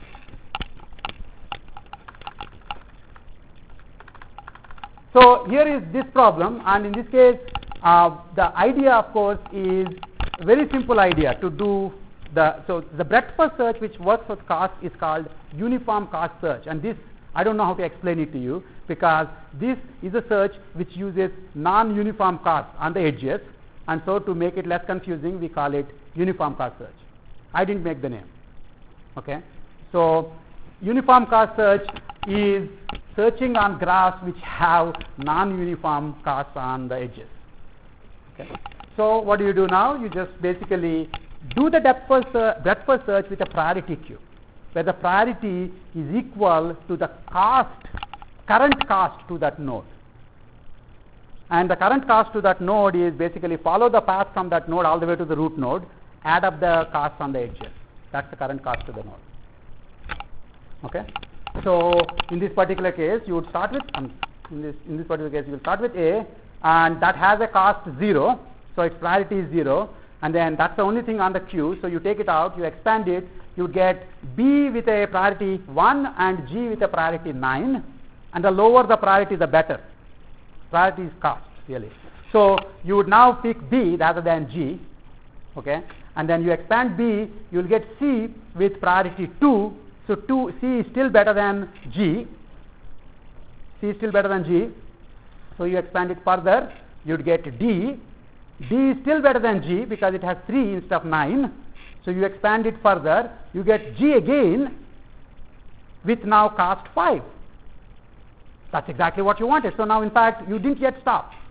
So here is this problem, and in this case, uh, the idea, of course, is a very simple idea to do the, so the breadth first search which works with cost is called uniform cost search, and this, I don't know how to explain it to you, because this is a search which uses non-uniform costs on the edges, and so to make it less confusing, we call it uniform cost search. I didn't make the name. Okay? So uniform cost search is searching on graphs which have non-uniform costs on the edges. Okay. So what do you do now? You just basically do the depth first, uh, breadth first search with a priority queue, where the priority is equal to the cost, current cost to that node. And the current cost to that node is basically follow the path from that node all the way to the root node, add up the costs on the edges. That's the current cost to the node. Okay? So in this particular case, you would start with, um, in this in this particular case, you will start with A, and that has a cost zero, so its priority is zero, and then that's the only thing on the queue. So you take it out, you expand it, you get B with a priority one and G with a priority nine, and the lower the priority, the better. Priority is cost, really. So you would now pick B rather than G, okay, and then you expand B, you will get C with priority two. So two, C is still better than G. C is still better than G. So you expand it further, you would get D. D is still better than G because it has three instead of nine. So you expand it further, you get G again with now cost five. That's exactly what you wanted. So now in fact you didn't yet stop.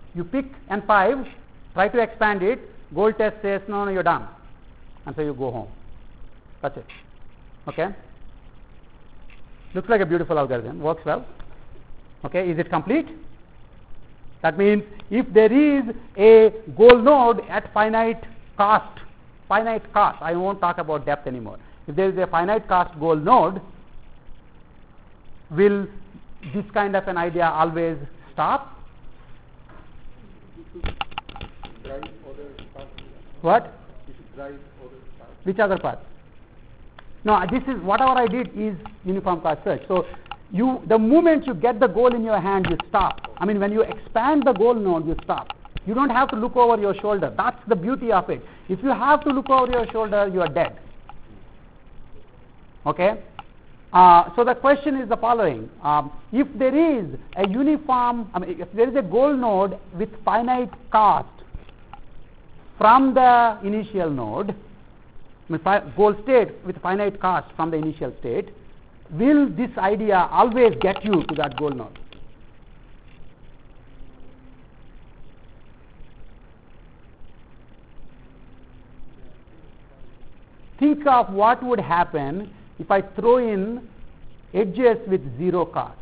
You pick N five, try to expand it, goal test says, no, no, you're done. And so you go home. That's it. Okay? Looks like a beautiful algorithm, works well. Okay, is it complete? That means if there is a goal node at finite cost, finite cost, I won't talk about depth anymore. If there is a finite cost goal node, will this kind of an idea always stop? Drive other paths. What? You should drive other paths. Which other path? No, this is whatever I did is uniform cost search. So you, the moment you get the goal in your hand, you stop. I mean, when you expand the goal node, you stop. You don't have to look over your shoulder. That's the beauty of it. If you have to look over your shoulder, you are dead. Okay? Uh, so the question is the following. Um, if there is a uniform, I mean, if there is a goal node with finite cost from the initial node, I mean, fi- goal state with finite cost from the initial state, will this idea always get you to that goal node? Think of what would happen if I throw in edges with zero cost.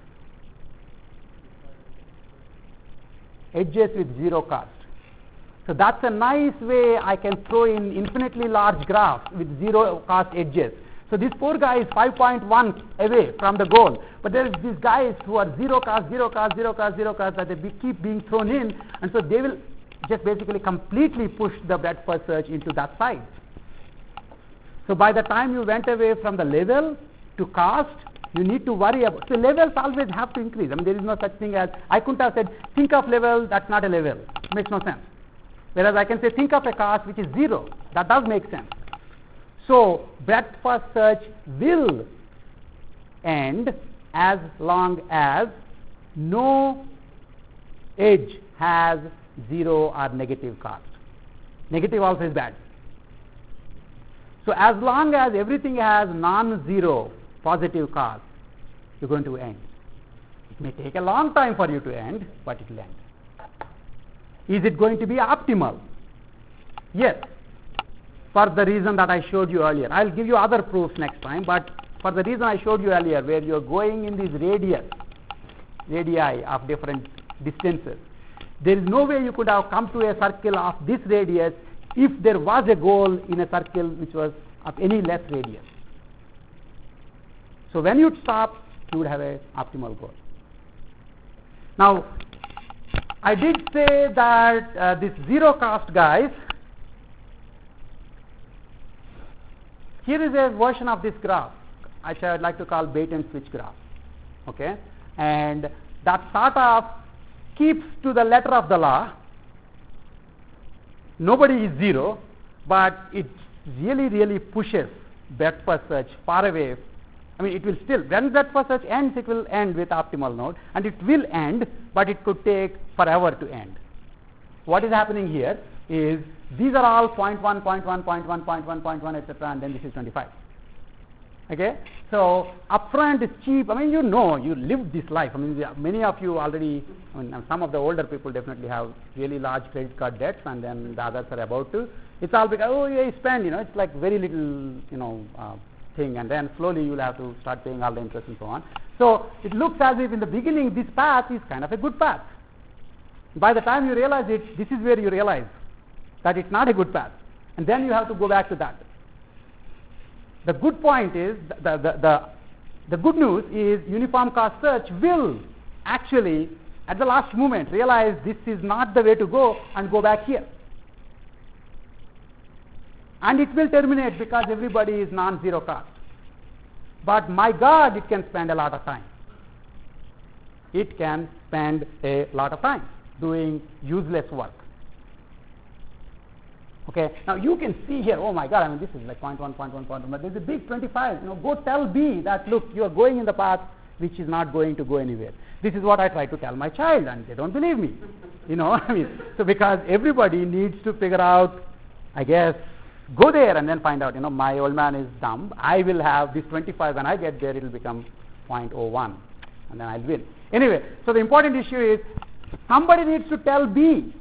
Edges with zero cost. So that's a nice way I can throw in infinitely large graphs with zero cost edges. So this poor guy is five point one away from the goal, but there is these guys who are zero cost, zero cost, zero cost, zero cost that they be, keep being thrown in, and so they will just basically completely push the breadth first search into that side. So by the time you went away from the level to cost, you need to worry about, so levels always have to increase. I mean, there is no such thing as, I couldn't have said, think of level, that's not a level. It makes no sense. Whereas I can say, think of a cost which is zero. That does make sense. So breadth first search will end as long as no edge has zero or negative cost. Negative also is bad. So as long as everything has non-zero positive cost, you're going to end. It may take a long time for you to end, but it will end. Is it going to be optimal? Yes, for the reason that I showed you earlier. I'll give you other proofs next time, but for the reason I showed you earlier, where you're going in these radius, radii of different distances, there is no way you could have come to a circle of this radius if there was a goal in a circle which was of any less radius. So when you stop, you would have an optimal goal. Now, I did say that uh, this zero cost guys, here is a version of this graph which I would like to call bait and switch graph. Okay, and that sort of keeps to the letter of the law. Nobody is zero, but it really, really pushes breadth first search far away. I mean, it will still, when breadth first search ends, it will end with optimal node, and it will end, but it could take forever to end. What is happening here is these are all zero point one, zero point one, zero point one, zero point one, zero point one, et cetera, and then this is twenty-five. Okay, so upfront is cheap. I mean, you know, you lived this life. I mean, many of you already, I mean, some of the older people definitely have really large credit card debts, and then the others are about to. It's all because, oh, yeah, you spend, you know, it's like very little, you know, uh, thing, and then slowly you'll have to start paying all the interest and so on. So it looks as if in the beginning this path is kind of a good path. By the time you realize it, this is where you realize that it's not a good path, and then you have to go back to that. The good point is, the, the, the, the good news is uniform cost search will actually, at the last moment, realize this is not the way to go and go back here. And it will terminate because everybody is non-zero cost. But my God, it can spend a lot of time. It can spend a lot of time doing useless work. Okay, now you can see here, oh my God, I mean, this is like zero point one, zero point one, zero point one, but there's a big twenty-five. You know, go tell B that, look, you are going in the path which is not going to go anywhere. This is what I try to tell my child, and they don't believe me. You know, I mean, so because everybody needs to figure out, I guess, go there and then find out, you know, my old man is dumb. I will have this twenty-five. When I get there, it will become zero point zero one, and then I'll win. Anyway, so the important issue is somebody needs to tell B,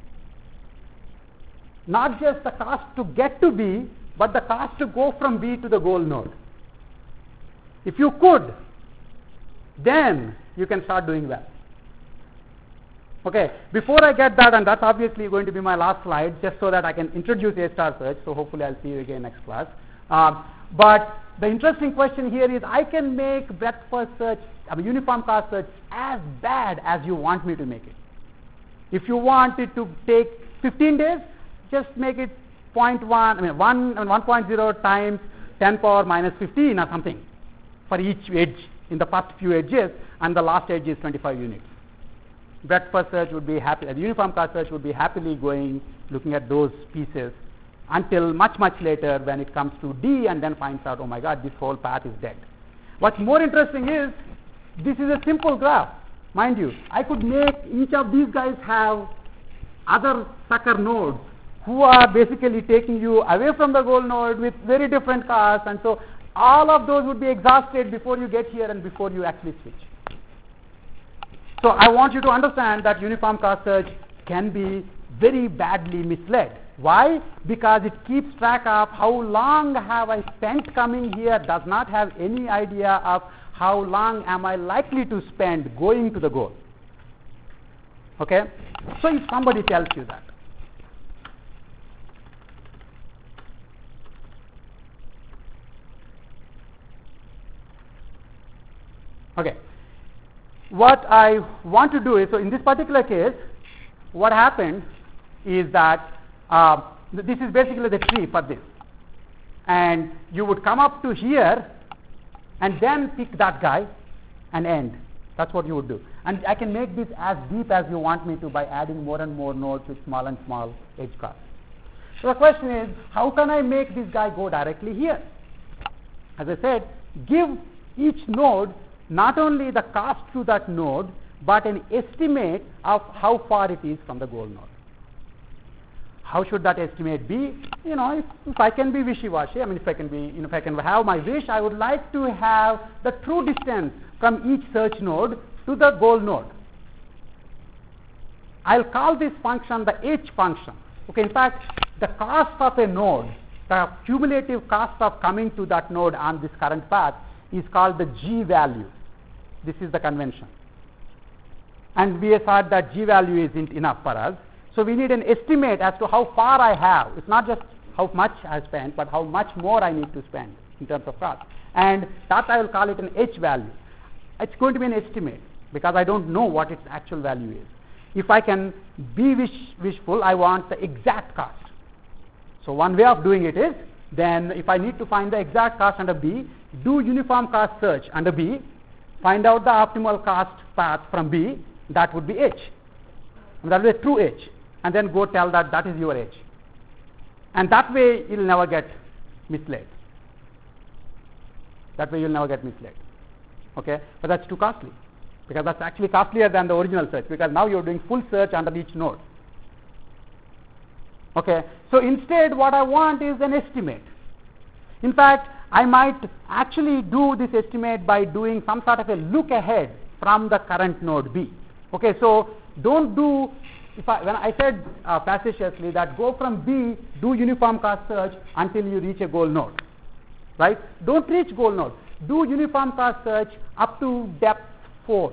not just the cost to get to B, but the cost to go from B to the goal node. If you could, then you can start doing well. Okay, before I get that, and that's obviously going to be my last slide, just so that I can introduce A star search, so hopefully I'll see you again next class. Um, but the interesting question here is I can make breadth first search, I mean uniform cost search, as bad as you want me to make it. If you want it to take fifteen days, just make it zero point one, I mean one, I mean one point zero times ten power minus fifteen or something for each edge in the first few edges, and the last edge is twenty-five units. Breadth first search would be happy, the uniform cost search would be happily going, looking at those pieces until much, much later when it comes to D and then finds out, oh my God, this whole path is dead. What's more interesting is, this is a simple graph. Mind you, I could make each of these guys have other sucker nodes who are basically taking you away from the goal node with very different costs, and so all of those would be exhausted before you get here and before you actually switch. So I want you to understand that uniform cost search can be very badly misled. Why? Because it keeps track of how long have I spent coming here, does not have any idea of how long am I likely to spend going to the goal. Okay? So if somebody tells you that, okay, what I want to do is, so in this particular case, what happened is that uh, this is basically the tree for this. And you would come up to here and then pick that guy and end. That's what you would do. And I can make this as deep as you want me to by adding more and more nodes with small and small edge costs. So the question is, how can I make this guy go directly here? As I said, give each node not only the cost to that node, but an estimate of how far it is from the goal node. How should that estimate be? You know, if, if I can be wishy-washy, I mean, if I can be, you know, if I can have my wish, I would like to have the true distance from each search node to the goal node. I'll call this function the H function. Okay, in fact, the cost of a node, the cumulative cost of coming to that node on this current path is called the G value. This is the convention. And we have thought that G value isn't enough for us. So we need an estimate as to how far I have. It's not just how much I spent, but how much more I need to spend in terms of cost. And that I will call it an H value. It's going to be an estimate because I don't know what its actual value is. If I can be wish, wishful, I want the exact cost. So one way of doing it is, then if I need to find the exact cost under B, do uniform cost search under B, find out the optimal cost path from B, that would be H. And that is a true H. And then go tell that that is your H. And that way you'll never get misled. That way you'll never get misled. Okay? But that's too costly. Because that's actually costlier than the original search, because now you're doing full search under each node. Okay? So instead what I want is an estimate. In fact, I might actually do this estimate by doing some sort of a look ahead from the current node B. Okay, so don't do, if I, when I said uh, facetiously that go from B, do uniform cost search until you reach a goal node, right? Don't reach goal node. Do uniform cost search up to depth four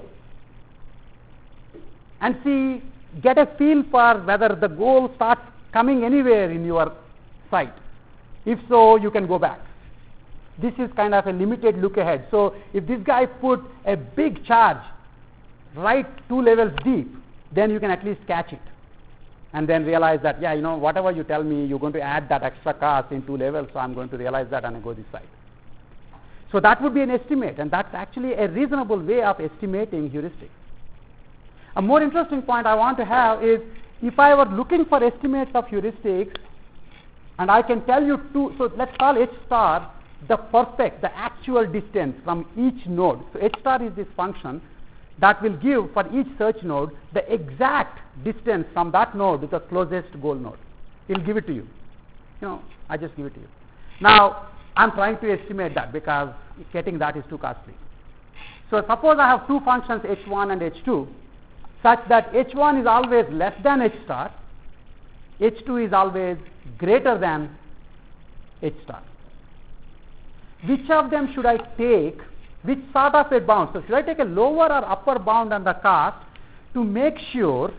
and see, get a feel for whether the goal starts coming anywhere in your sight. If so, you can go back. This is kind of a limited look ahead. So if this guy put a big charge right two levels deep, then you can at least catch it and then realize that, yeah, you know, whatever you tell me, you're going to add that extra cost in two levels, so I'm going to realize that and I go this side. So that would be an estimate, and that's actually a reasonable way of estimating heuristics. A more interesting point I want to have is, if I were looking for estimates of heuristics, and I can tell you two, so let's call H star the perfect, the actual distance from each node. So H star is this function that will give for each search node the exact distance from that node to the closest goal node. It will give it to you. You know, I just give it to you. Now, I'm trying to estimate that because getting that is too costly. So suppose I have two functions H one and H two. such that H one is always less than H star, H two is always greater than H star. Which of them should I take? Which sort of a bound? So should I take a lower or upper bound on the cost to make sure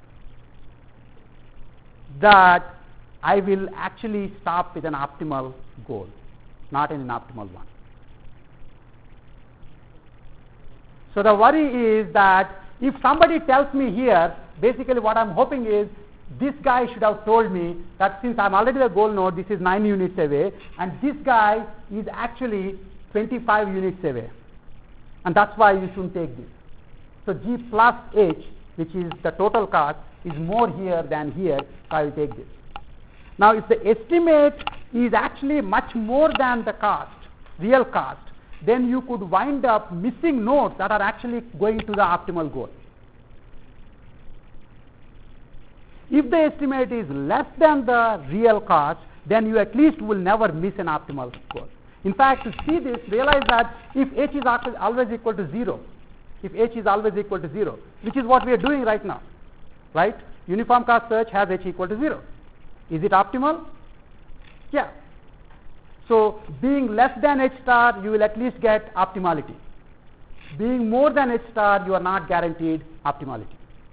that I will actually stop with an optimal goal, not in an optimal one? So the worry is that if somebody tells me here, basically what I'm hoping is this guy should have told me that since I'm already the goal node, this is nine units away, and this guy is actually twenty-five units away. And that's why you shouldn't take this. So G plus H, which is the total cost, is more here than here, so I will take this. Now if the estimate is actually much more than the cost, real cost, then you could wind up missing nodes that are actually going to the optimal goal. If the estimate is less than the real cost, then you at least will never miss an optimal goal. In fact, to see this, realize that if H is always equal to zero, if H is always equal to zero, which is what we are doing right now, right? Uniform cost search has H equal to zero. Is it optimal? Yeah. So being less than H star, you will at least get optimality. Being more than H star, you are not guaranteed optimality.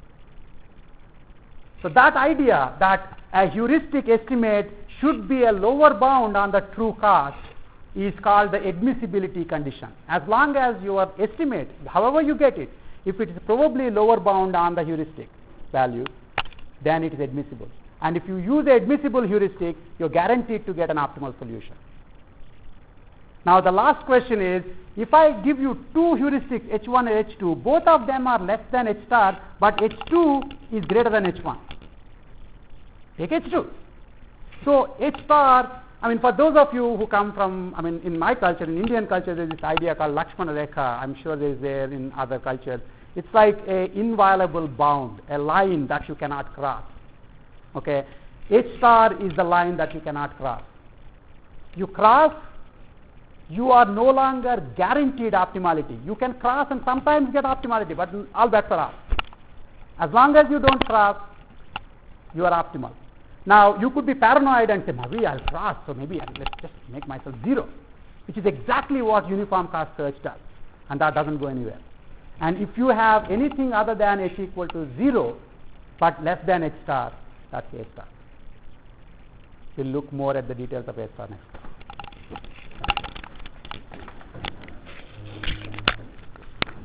So that idea that a heuristic estimate should be a lower bound on the true cost is called the admissibility condition. As long as your estimate, however you get it, if it is probably lower bound on the heuristic value, then it is admissible. And if you use the admissible heuristic, you're guaranteed to get an optimal solution. Now the last question is, if I give you two heuristics, H one and H two, both of them are less than H star, but H two is greater than H one. Take H two. So H star, I mean, for those of you who come from, I mean, in my culture, in Indian culture, there is this idea called Lakshmana Rekha. I'm sure there is there in other cultures. It's like a inviolable bound, a line that you cannot cross. Okay, H star is the line that you cannot cross. You cross, you are no longer guaranteed optimality. You can cross and sometimes get optimality, but all bets are off. As long as you don't cross, you are optimal. Now, you could be paranoid and say, maybe I'll cross, so maybe I'll, let's just make myself zero, which is exactly what uniform cost search does, and that doesn't go anywhere. And if you have anything other than H equal to zero, but less than H star, that's H star. We'll look more at the details of H star next time.